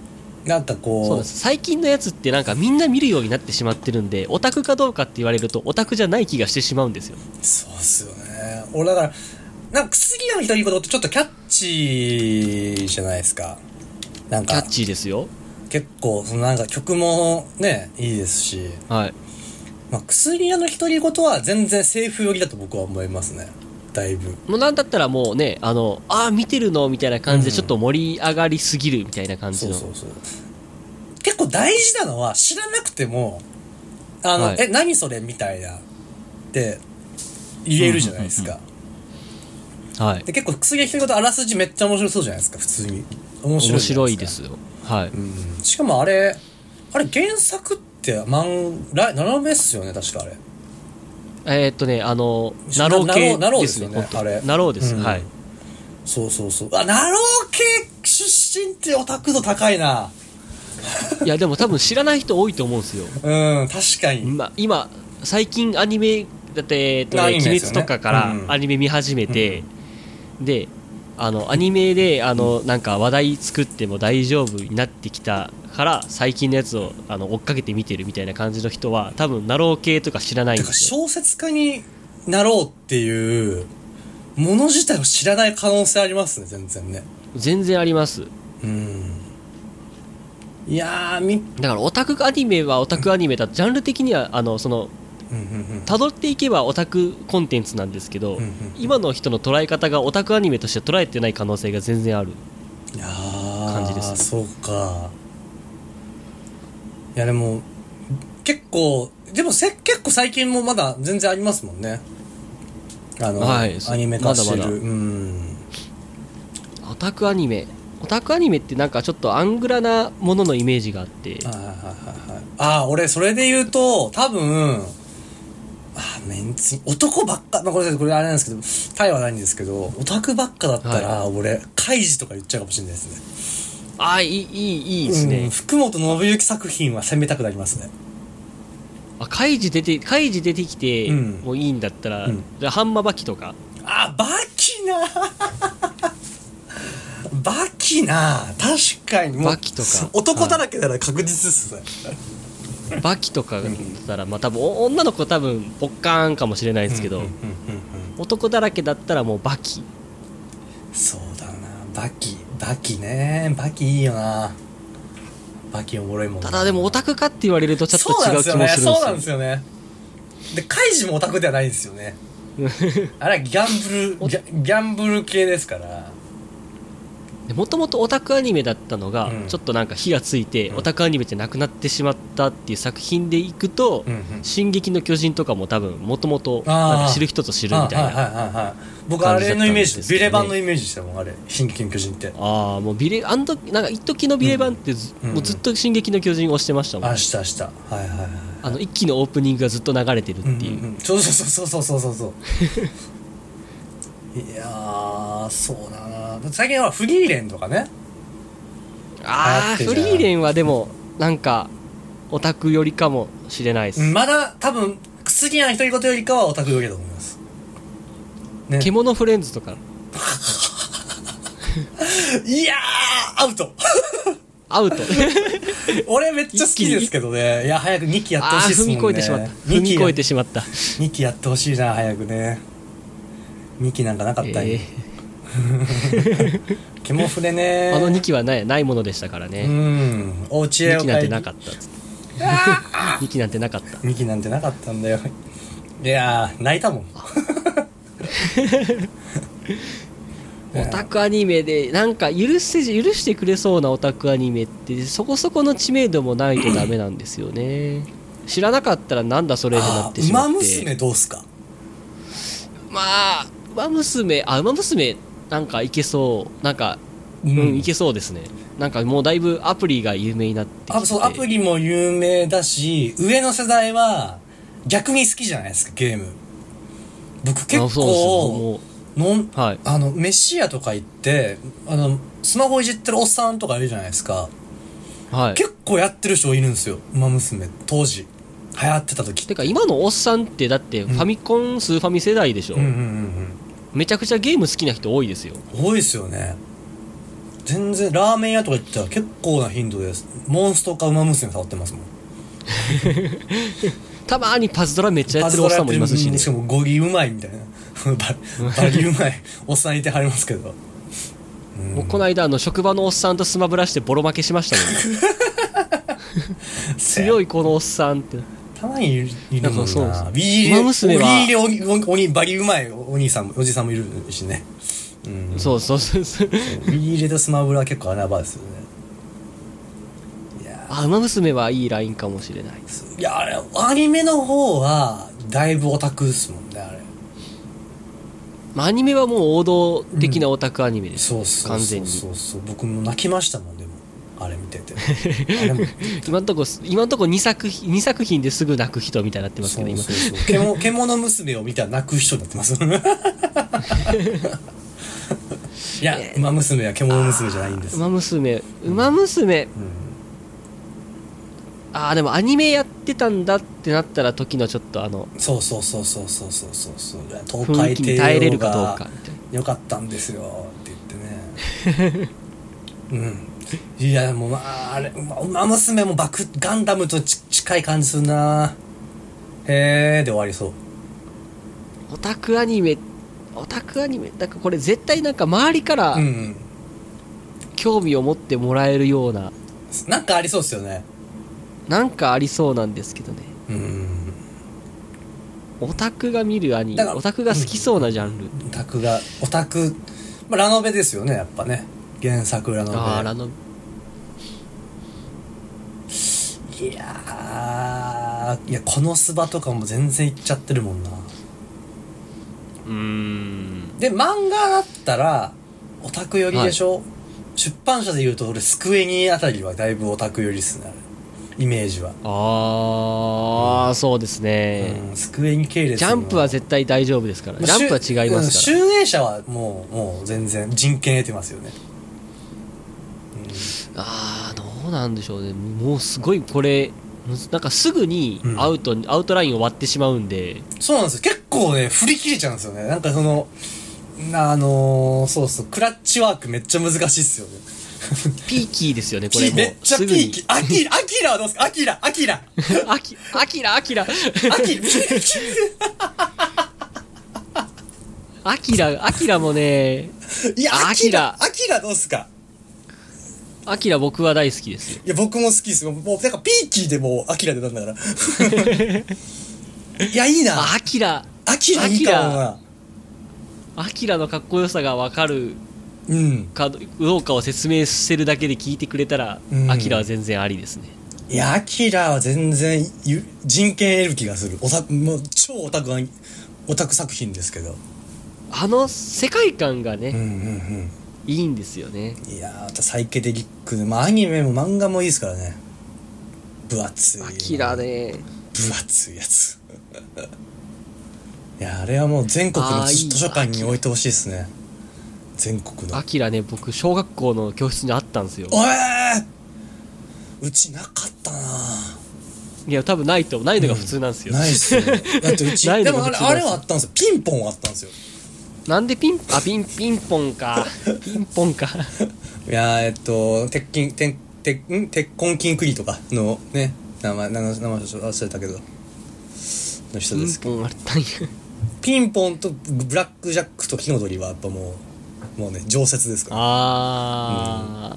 A: なんかこう、
B: そうです。最近のやつってなんかみんな見るようになってしまってるんで、オタクかどうかって言われるとオタクじゃない気がしてしまうんですよ。
A: そうっすよね。俺だからなんか次の人いいことってちょっとキャッチーじゃないですか。なんか
B: キャッチーですよ。
A: 結構そのなんか曲もねいいですし、
B: はい。
A: まあ薬屋の独り言は全然セーフ寄りだと僕は思いますね。だいぶ。
B: もうなんだったらもうね、見てるのみたいな感じでちょっと盛り上がりすぎるみたいな感じの。
A: そう。結構大事なのは知らなくても
B: はい、
A: 何それみたいなって言えるじゃないですか。
B: はい。
A: で結構薬屋の独り言あらすじめっちゃ面白そうじゃないですか。普通に面
B: 白いですよ。はい。
A: しかもあれ原作ってナロメっすよね、確かあれ。
B: ナロー系ですね。
A: あれ。
B: ナローです。はい。
A: そう。ナロー系出身ってオタク度高いな。
B: いや、でも多分知らない人多いと思うんですよ。
A: 確かに。
B: 今、最近アニメ、だって、鬼滅とかからアニメ見始めて、で、アニメで、なんか話題作っても大丈夫になってきたから、最近のやつを追っかけて見てるみたいな感じの人は、多分ナロー系とか知らないんですよ。
A: 小説家になろうっていうもの自体を知らない可能性ありますね、全然ね。
B: 全然あります。
A: いや
B: だからオタクアニメはオタクアニメだ、ジャンル的には辿っていけばオタクコンテンツなんですけど、今の人の捉え方がオタクアニメとして捉えてない可能性が全然ある感じです、ね。
A: そうか。いやでも結構最近もまだ全然ありますもんね。はい、アニメ化してる。まだま
B: だ。オタクアニメってなんかちょっとアングラなもののイメージがあって。
A: 俺それで言うと多分メンツ男ばっか、これあれなんですけどタイはないんですけど、オタクばっかだったら、俺カイジとか言っちゃうかもしれないですね。
B: いいですね。
A: 福本信之作品は攻めたくなりますね。
B: カイジ出てきて、もういいんだったら、じゃあハンマバキとか。
A: バキな確かに。
B: バキとか
A: 男だらけなら確実っすね。
B: バキとかだったら、多分女の子多分ポッカーンかもしれないですけど、男だらけだったらもうバキ。
A: そうだな、バキね。バキいいよな。バキおもろいもんな。
B: ただでもオタクかって言われるとちょっと違う気もするんですよ。
A: そうなんですよね。でカイジもオタクではないんですよね。あれはギャンブル系ですから。
B: もともとオタクアニメだったのが、ちょっとなんか火がついて、オタクアニメじゃなくなってしまったっていう作品でいくと、進撃の巨人とかも多分もともと知る人ぞ知るみたいな。
A: 僕あれのイメージ、ビレバンのイメージしたもん、あれ進撃の巨人って。
B: もうなんか一時のビレバンってもうずっと進撃の巨人をしてましたもん。
A: した。
B: 一期のオープニングがずっと流れてるっていう。
A: そう。いやー、そうだな。最近はフリーレンとかね。
B: フリーレンはでもなんかオタク寄りかもしれないです。
A: まだ多分杉谷独り言よりかはオタク寄りだと思います、
B: ね、獣フレンズとか
A: いやーアウト俺めっちゃ好きですけどね。いや早く2期やってほしいですもんね。
B: 踏み越えてしまった
A: 2期やってほしいな、早くね。2期なんかなかったり、ケモフレね。
B: 2期はないものでしたからね。
A: おうちへ
B: 2期なんてなかった2期なんてなかった
A: 2期なんてなかったんだよ。いやー泣いたもん
B: オタクアニメでなんか許してくれそうなオタクアニメってそこそこの知名度もないとダメなんですよね。知らなかったらなんだそれになってしまって。
A: 馬娘どうすか。
B: 馬娘なんかいけそう。なんかいけそうですね。なんかもうだいぶアプリが有名になってきて。
A: アプリも有名だし、上の世代は逆に好きじゃないですか、ゲーム。僕結構メシアとか行ってスマホいじってるおっさんとかいるじゃないですか。結構やってる人いるんですよ、馬娘当時。 流行ってた時
B: てか今のおっさんってだってファミコン、スーファミ世代でしょ、めちゃくちゃゲーム好きな人多いですよ。
A: 多いですよね。全然ラーメン屋とか行ったら結構な頻度です。モンストかウマ娘触ってますもん。
B: たまにパズドラめっちゃやってるおっさんもいますしね。
A: しかもゴリうまいみたいなバリうまいおっさんいてはりますけど、
B: もうこの間職場のおっさんとスマブラしてボロ負けしましたもん強いこのおっさんって
A: たまにいるもんな。
B: そうです。
A: ビ
B: 馬娘は
A: 鬼バリうまいお兄さんもおじさんもいるしね。
B: そうそうそうそう。
A: ビーレとスマブラは結構穴場ですよね。いや
B: 馬娘はいいラインかもしれない。
A: いやあれアニメの方はだいぶオタクですもんねあれ。
B: アニメはもう王道的なオタクアニメです、
A: そうそう
B: 完全に。
A: そうそう僕も泣きましたもん。でもあれ見ててあれも
B: 今んとこ2作品ですぐ泣く人みたいになってますけど、今
A: 獣娘を見たら泣く人になってますいや馬娘は獣娘じゃないんです。
B: 馬娘、でもアニメやってたんだってなったら時のちょっと
A: そう東海
B: 雰囲気に耐えれるかどうかみたいな。
A: よかったんですよって言ってねいやもうあれ馬娘もガンダムと近い感じするな。へーで終わりそう。
B: オタクアニメなんかこれ絶対なんか周りから興味を持ってもらえるような、
A: なんかありそうですよね。
B: なんかありそうなんですけどね。オタクが見るアニメ、オタクが好きそうなジャンル、
A: オタク、ラノベですよねやっぱね。原作ラノベ。
B: ラノベ。
A: いやこのスバとかも全然いっちゃってるもんな。で漫画だったらオタク寄りでしょ、出版社でいうと俺スクエニあたりはだいぶオタク寄りですねイメージは。
B: そうですね、
A: スクエニ系列
B: ジャンプは絶対大丈夫ですから、ジャンプは違いますから。
A: 集英社はもう全然人権得てますよね。
B: どうなんでしょうね。もうすごいこれなんかすぐにアウトラインを割ってしまうんで。
A: そうなんですよ。結構ね振り切れちゃうんですよね。なんかそうクラッチワークめっちゃ難しいっすよね。
B: ピーキーですよねこれも。
A: めっちゃピーキー。アキラはどうですか。アキラ
B: アキラもね。
A: いやアキラどうですか。
B: アキラ僕は大好きですよ。
A: いや僕も好きですよ。もうなんかピーキーでもアキラでなんだからいやいいな。アキラいいかもな。
B: アキラのかっこよさが分かるかどうかを説明してるだけで聞いてくれたら、アキラは全然ありですね。
A: いやアキラは全然人権得る気がする。もう超オタク作品ですけど、
B: 世界観がね、いいんですよね。
A: いやサイケデリックで、アニメも漫画もいいですからね。分厚い
B: アキラね、
A: 分厚いやついやあれはもう全国の図書館に置いてほしいですね。全国の
B: アキラね、僕小学校の教室にあったんですよ。
A: うちなかったな。
B: いや多分ないのが普通なんですよ、
A: ないっすね。だってうちでもあれはあったんですよ。ピンポンはあったんですよ。
B: なんでピンポンかピンポンか
A: いや鉄痕キンクリとかのね名前忘れたけどの人ですけど、
B: ピンポンあったんや。
A: ピンポンとブラックジャックと火の鳥はやっぱもうね常設ですから。あ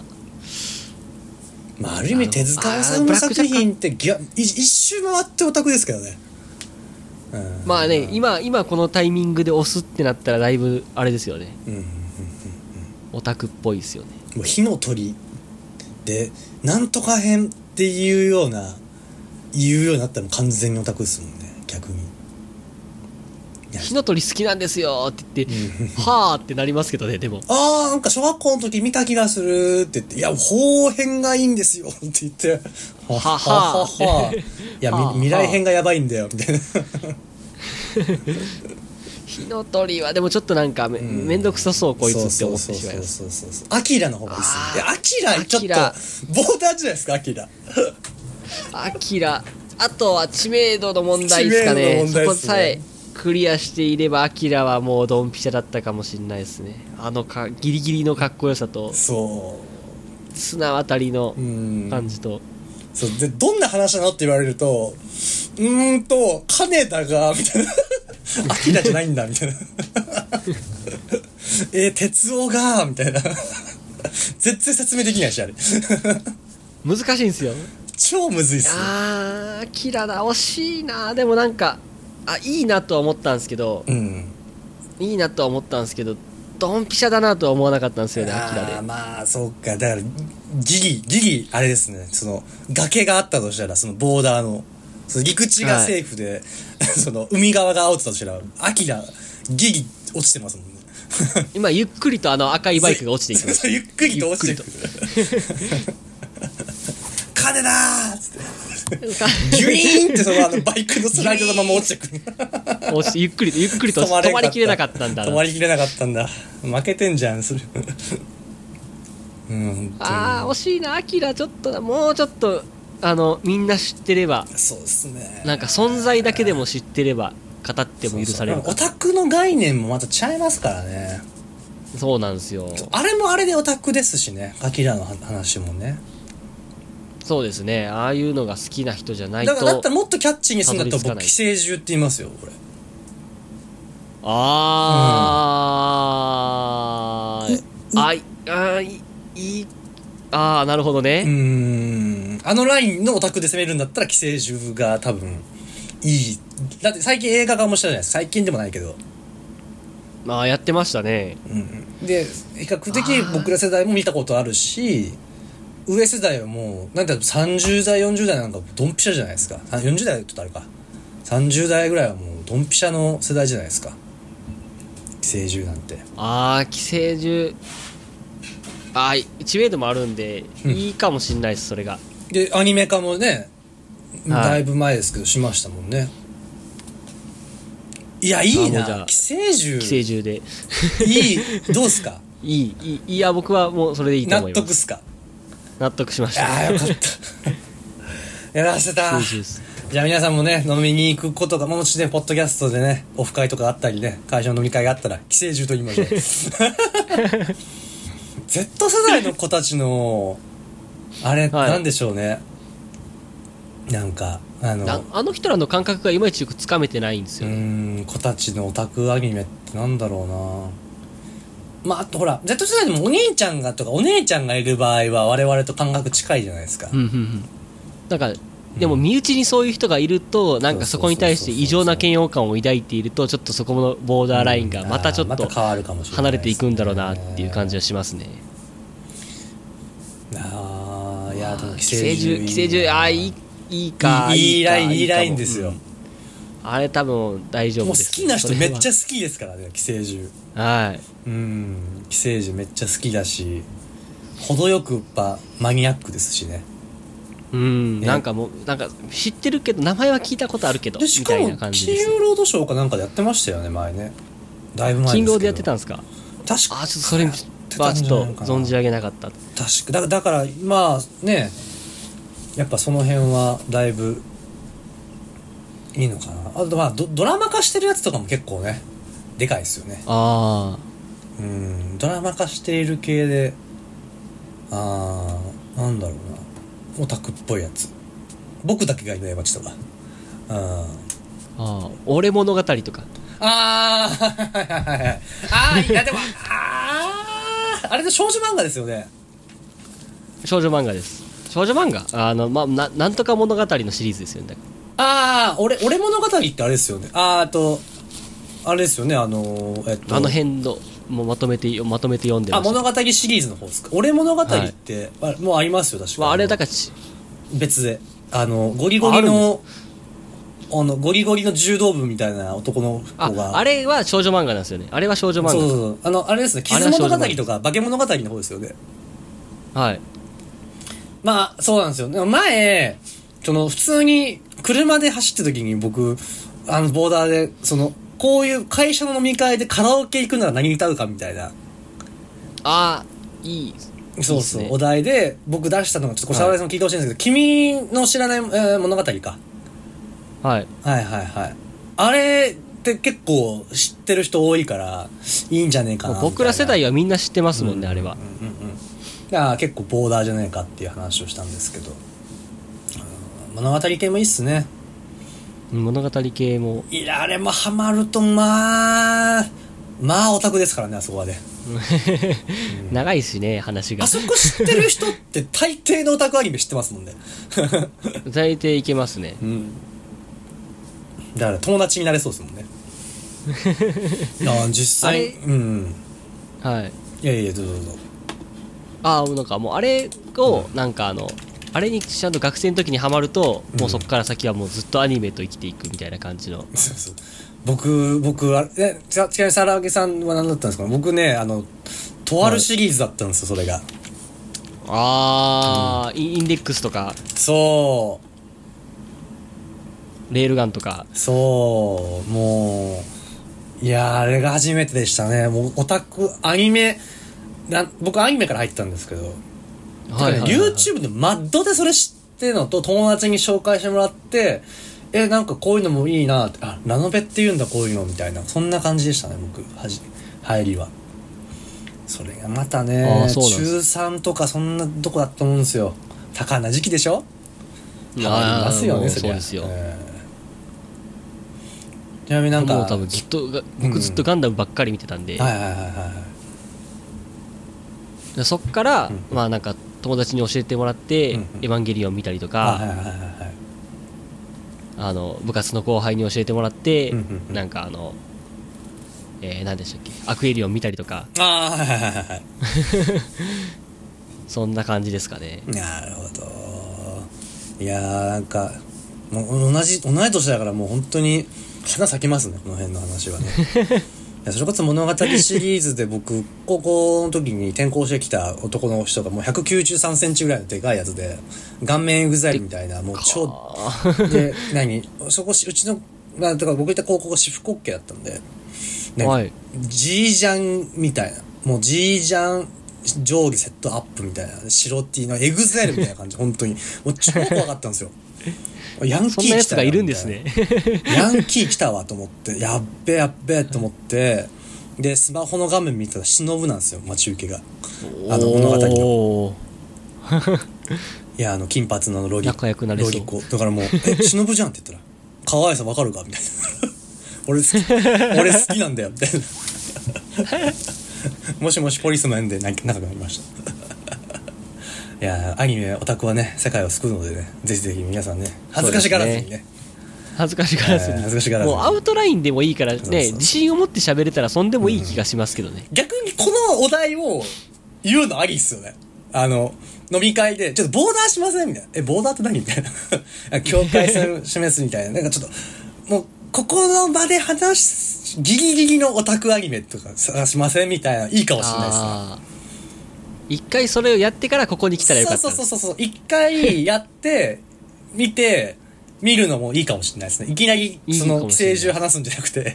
A: る意味手塚治虫の作品って一周回ってオタクですけどね。今このタイミングで押すってなったらだいぶあれですよね。オタクっぽいですよね。もう火の鳥でなんとか編って言うようになったら完全にオタクですもんね。逆に火の鳥好きなんですよって言ってはーってなりますけどね。でもなんか小学校の時見た気がするって言って、いや後編がいいんですよって言っていや未来編がやばいんだよみたいな火の鳥はでもちょっとなんかめんどくさそうこいつって思ってしまいます。アキラの方がいいですね。アキラちょっとボーダーじゃないですか。アキラ
B: あとは知名度の問題ですかね。
A: 知名度の問題
B: そ
A: ですね
B: こさえクリアしていればアキラはもうドンピシャだったかもしれないですね。ギリギリのかっこよさと
A: そう
B: 綱渡りの
A: うん
B: 感じと、
A: そうでどんな話なのって言われると金田がみたいなアキラじゃないんだみたいな哲夫がみたいな絶対説明できないしあれ
B: 難しいんですよ。
A: 超むずいっすよ。
B: アキラだ、惜しいな。でもなんかいいなとは思ったんですけど、いいなとは思ったんですけど、ドンピシャだなとは思わなかったんですよね、アキラで。
A: まあそうか、だからギリあれですね、その崖があったとしたらそのボーダーのその陸地がセーフで、その海側がアウトだとしたらアキラギリ落ちてますもんね
B: 今ゆっくりと赤いバイクが落ちていきました。
A: ゆっくりと落ちていく金だーっつってギュイーンってそのバイクのスライドのまま落ちてくる
B: 落ちてゆっくりと止まりきれなかったんだな。
A: 止まりきれなかったんだ。負けてんじゃんそれ
B: 惜しいな。アキラちょっともうちょっとみんな知ってれば、
A: そうですね、
B: なんか存在だけでも知ってれば語っても許されるか。
A: オタクの概念もまた違いますからね。
B: そうなんですよ。
A: あれもあれでオタクですしね、アキラの話もね。
B: そうですね、ああいうのが好きな人じゃないと。
A: だったらもっとキャッチーにするんだったら僕寄生獣って言いますよこれ。
B: なるほどね。
A: あのラインのオタクで攻めるんだったら寄生獣が多分いい。だって最近映画化もしたじゃないですか。最近でもないけど
B: やってましたね。
A: で比較的僕ら世代も見たことあるし、上世代はもうなんて30代40代なんかドンピシャじゃないですか。40代とあれか30代ぐらいはもうドンピシャの世代じゃないですか、寄生獣なんて。
B: 寄生獣知名度もあるんで、いいかもしんないです。それが
A: でアニメ化もね、だいぶ前ですけどしましたもんね。いやいいな、寄生獣
B: で
A: いいどうすか
B: いや僕はもうそれでいいと思います。
A: 納得っすか。
B: 納得しました。
A: よかったやらせた。じゃあ皆さんもね飲みに行くことがもしねポッドキャストでねオフ会とかあったりね会社の飲み会があったら寄生獣と言いましょうZ 世代の子たちのあれ、なんでしょうね、なんか
B: あの人らの感覚がいまいちよくつかめてないんですよね。
A: 子たちのオタクアニメってなんだろうな。あとほら Z 世代でもお兄ちゃんがとかお姉ちゃんがいる場合は我々と感覚近いじゃないですか。
B: だからでも身内にそういう人がいるとなんかそこに対して異常な嫌悪感を抱いているとちょっとそこのボーダーラインがまたちょっと離れていくんだろうなっていう感じはしますね。
A: いやでも寄
B: 生獣いいか。
A: いいラインですよ。
B: あれ多分大丈夫です。
A: もう好きな人めっちゃ好きですからね寄生獣。寄生獣めっちゃ好きだし程よくマニアックですしね。
B: なんかもうなんか知ってるけど名前は聞いたことあるけどみたいな感じです。
A: 金曜ロードショーかなんかでやってましたよね前ね。だいぶ前ですけど。
B: 金ローでやってたんですか。
A: 確か
B: ちょっとそれはちょっと存じ上げなかった。
A: 確かだからねやっぱその辺はだいぶいいのかな。あとドラマ化してるやつとかも結構ねでかいですよね。ドラマ化している系でなんだろうなオタクっぽいやつ僕だけがいない街とか
B: 俺物語とか
A: いやでもあれで少女漫画ですよね。
B: 少女漫画です。少女漫画なんとか物語のシリーズですよね。
A: 俺物語ってあれですよね。あれですよねあの
B: 辺のもうまとめて読んでました。
A: 物語シリーズの方ですか。俺物語って、もうありますよ確かに。
B: あれだから
A: 別でゴリゴリのゴリゴリの柔道部みたいな男の子が
B: あれは少女漫画なんですよね。あれは少女漫画。
A: そうあれですね。傷物語とか化け物語の方ですよね。そうなんですよ。前普通に車で走ってる時に僕ボーダーでこういう会社の飲み会でカラオケ行くなら何歌うかみたいな。いいそうそう、お題で僕出したのがちょっとこれ沢田さんも聞いてほしいんですけど、君の知らない、物語か
B: はい
A: はいはいはい。あれって結構知ってる人多いからいいんじゃねえかなみたいな。
B: 僕ら世代はみんな知ってますもんね、あれは。
A: うんうんうん。だから結構ボーダーじゃねえかっていう話をしたんですけど、物語系もいいっすね。
B: 物語系も
A: いや、あれもハマるとまあオタクですからね、あそこはね。
B: 長いしね、話が
A: あそこ知ってる人って大抵のオタクアニメ知ってますもんね。
B: 大抵いけますね。
A: だから友達になれそうですもんね。実際
B: はい。
A: いやいや、どうぞどうぞ。
B: なんかもうあれを、なんかあれにちゃんと学生の時にハマると、もうそこから先はもうずっとアニメと生きていくみたいな感じの。
A: そうそう。僕はちなみにさらあげさんは何だったんですか？僕ね、とあるシリーズだったんですよ、それが。
B: インデックスとか
A: そ
B: レールガンとか。
A: そうもういやあれが初めてでしたね。もうオタクアニメ僕アニメから入ったんですけど、YouTube でマッドでそれ知ってるのと友達に紹介してもらって、なんかこういうのもいいなって、ラノベって言うんだこういうのみたいな、そんな感じでしたね、僕入りは。それがまたね、中3とかそんなとこだったと思うんですよ。多感な時期でしょ。ハマりますよね、そりゃ。
B: そうですよ。
A: ちなみになんか
B: もう多分僕ずっとガンダムばっかり見てたんで、そっから、まあなんか友達に教えてもらって、エヴァンゲリオン見たりとか、部活の後輩に教えてもらって、なんか何でしたっけ、アクエリオン見たりとか。そんな感じですかね。
A: なるほど。いやー、なんかもう同い年だからもう本当に花咲きますね、この辺の話はね。それこそ物語シリーズで僕高校の時に転校してきた男の人がもう193センチぐらいのでかいやつで、顔面エグザイルみたいな、もう超でうちのだから僕行った高校が私服 OK だったんで、ジージャンみたいな、もうジージャン上下セットアップみたいな、白 T のエグザイルみたいな感じ。本当にもう超怖かったんですよ。ヤンキー来た
B: そんなやつがいるんですね。
A: ヤンキー来たわと思って、やっべと思って、でスマホの画面見たら忍なんですよ、待ち受けが。物語のいや、金髪のロギコだからもう忍じゃんって言ったら、可愛さわかるかみたいな。俺好きなんだよみたいな。もしもしポリスマンで仲良くなりました。いや、アニメオタクはね、世界を救うのでね、ぜひぜひ皆さんね、恥ずかしがらずにね、
B: 恥ずかしがらずに、もうアウトラインでもいいからね、自信を持って喋れたらそんでもいい気がしますけどね。
A: 逆にこのお題を言うのありっすよね。飲み会でちょっとボーダーしませんみたいな。ボーダーって何みたいな。境界線を示すみたいな。なんかちょっともうここの場でギリギリのオタクアニメとか探しませんみたいな、いいかもしれないですね。
B: 一回それをやってからここに来たらよかった。
A: そう一回やって見るのもいいかもしれないですね。いきなりその寄生獣話すんじゃなくて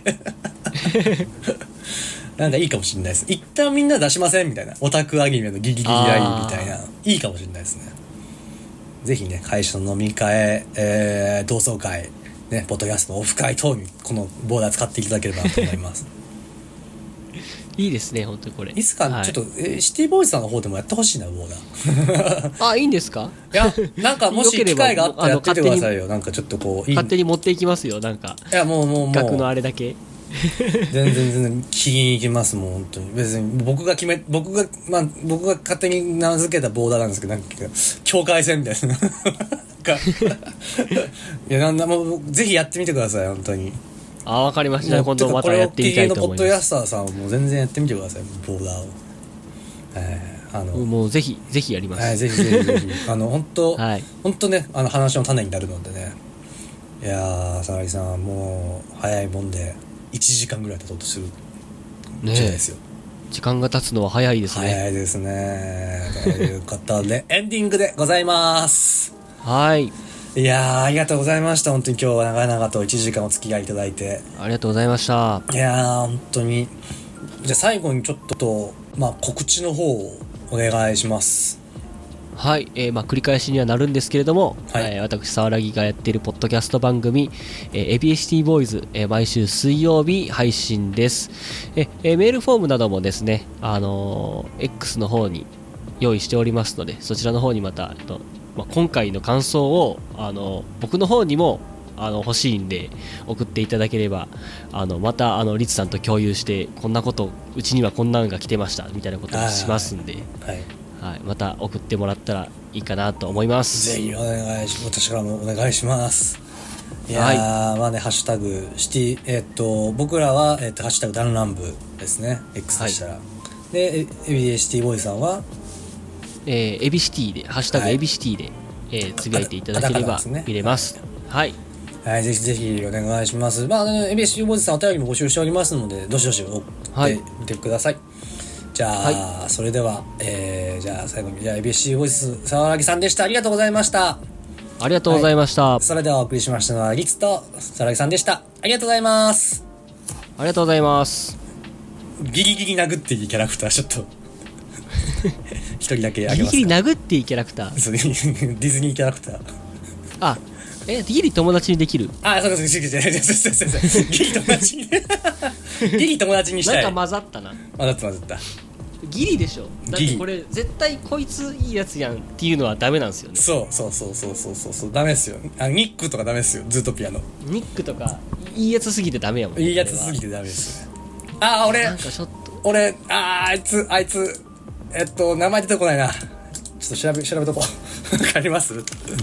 A: なんかいいかもしれないです。一旦みんな出しませんみたいな、オタクアニメのギリギリラインみたいな、いいかもしれないですね。ぜひね、会社の飲み会、同窓会ね、ポッドキャストのオフ会等にこのボーダー使っていただければなと思います。
B: いいですね、本当にこれ。
A: いつかちょっと、シティボーイズさんの方でもやってほしいな、ボーダー。
B: いいんですか？
A: いや、なんかもし機会があったらやっててくださいよ。なんかちょっとこう
B: 勝手に持っていきますよ、なんか。
A: いや、もう
B: 額のあれだけ。
A: 全然聞きに行きますもん、本当に。別に僕が勝手に名付けたボーダーなんですけど、なんか境界線みたいな。いや、もうぜひやってみてください、本当に。
B: わかりました。今度またやってみたいと思います。
A: これを聞きのポッドキャスターさんも全然やってみてください、ボーダーを。
B: もうぜひやります。
A: ぜひ本当ね、話の種になるのでね。いやー、佐々木さん、もう早いもんで1時間ぐらい経とうとするじゃないですよ。
B: 時間が経つのは早いですね。
A: 早いですね。ということでエンディングでございます。
B: はい。
A: いやー、ありがとうございました。本当に今日は長々と1時間お付き合いいただいて
B: ありがとうございました。
A: いやー、本当に。じゃあ最後にちょっと告知の方をお願いします。
B: はい、繰り返しにはなるんですけれども、
A: はい、
B: 私沢木がやっているポッドキャスト番組、ABST ボーイズ、毎週水曜日配信です。メールフォームなどもですね、X の方に用意しておりますので、そちらの方にまた、今回の感想を僕の方にも欲しいんで送っていただければ、またリツさんと共有して、こんなことうちにはこんなのが来てましたみたいなことをしますんで、はい、また送ってもらったらいいかなと思います。
A: ぜひお願いします。私からもお願いします。いやー、はい、まあね、ハッシュタグ僕らはハッシュタグダンランブですね、 X でしたら、はい、でABSTボーイさんは
B: エビシティでハッシュタグエビシティで、つぶやいていただければ見れます。はい、
A: はい、ぜひぜひお願いします。まあ、ABST ボーイさんお便りも募集しておりますので、どしどし送ってみてください。はい、じゃあ、はい、それでは、じゃあ最後に、ABST ボイス沢木さんでした。ありがとうございました。
B: ありがとうございました。
A: はい、それではお送りしましたのはリツと沢木さんでした。ありがとうございます。
B: ありがとうございます。
A: ギリギリ殴っていいキャラクターちょっと一人だけあげますか。
B: ギリギリ殴っていいキャラクター。
A: そうディズニーキャラクター。
B: あ、ギリ友達にできる。
A: あ、そうギリ友達にギリ友達にしたい。
B: なんか混ざったな。
A: 混ざった
B: ギリでしょ。だってこれ絶対こいついいやつやんっていうのはダメなんですよね。
A: そうダメですよ。ニックとかダメですよ。ズートピアの
B: ニックとかいいやつすぎてダメやもん。
A: いいやつすぎてダメですよね。俺なんかちょっとあいつ名前出てこないな。ちょっと調べとこうわかります？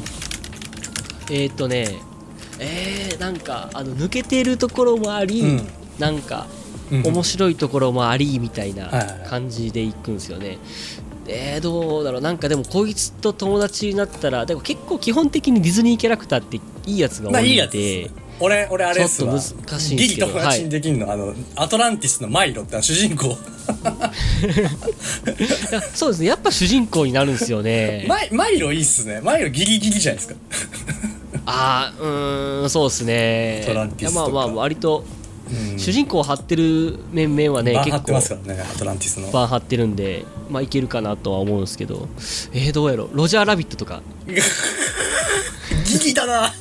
B: なんか抜けてるところもあり、なんか面白いところもありみたいな感じでいくんですよね。どうだろう。なんかでもこいつと友達になったら、でも結構基本的にディズニーキャラクターっていいやつが多いんで、
A: 俺あれっすわ、
B: ちょっと難しいんですけど、
A: ギリ友達にできんの、アトランティスのマイロって主人公い
B: やそうですね、やっぱ主人公になるんですよね。
A: マイロいいっすね。マイロギリギリじゃないですか
B: そうですね。
A: アトランティスとか、
B: まあ割と主人公を張ってる面々はね、
A: 結構バン張ってますからね。アトランティスの
B: バン張ってるんで、まあいけるかなとは思うんですけど、どうやろう。ロジャーラビットとか
A: ギリだな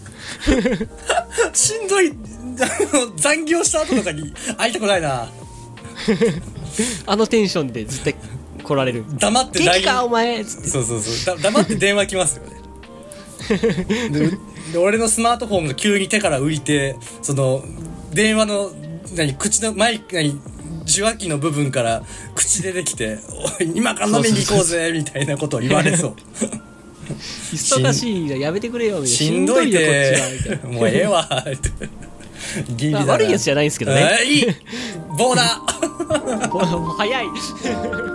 A: しんどい残業した後とかに会いたくないな
B: テンションで絶対来られる。
A: 黙って
B: 元気かお前っつって。
A: そう黙って電話来ますよねで俺のスマートフォンが急に手から浮いて、その電話の口のマイク受話器の部分から口出てきておい今から飲みに行こうぜみたいなことを言われそう
B: 忙しいのやめてくれよみたいな。
A: しんどいてもうええわギリだな。
B: 悪いやつじゃないんですけどね。
A: いいボーダー
B: 早い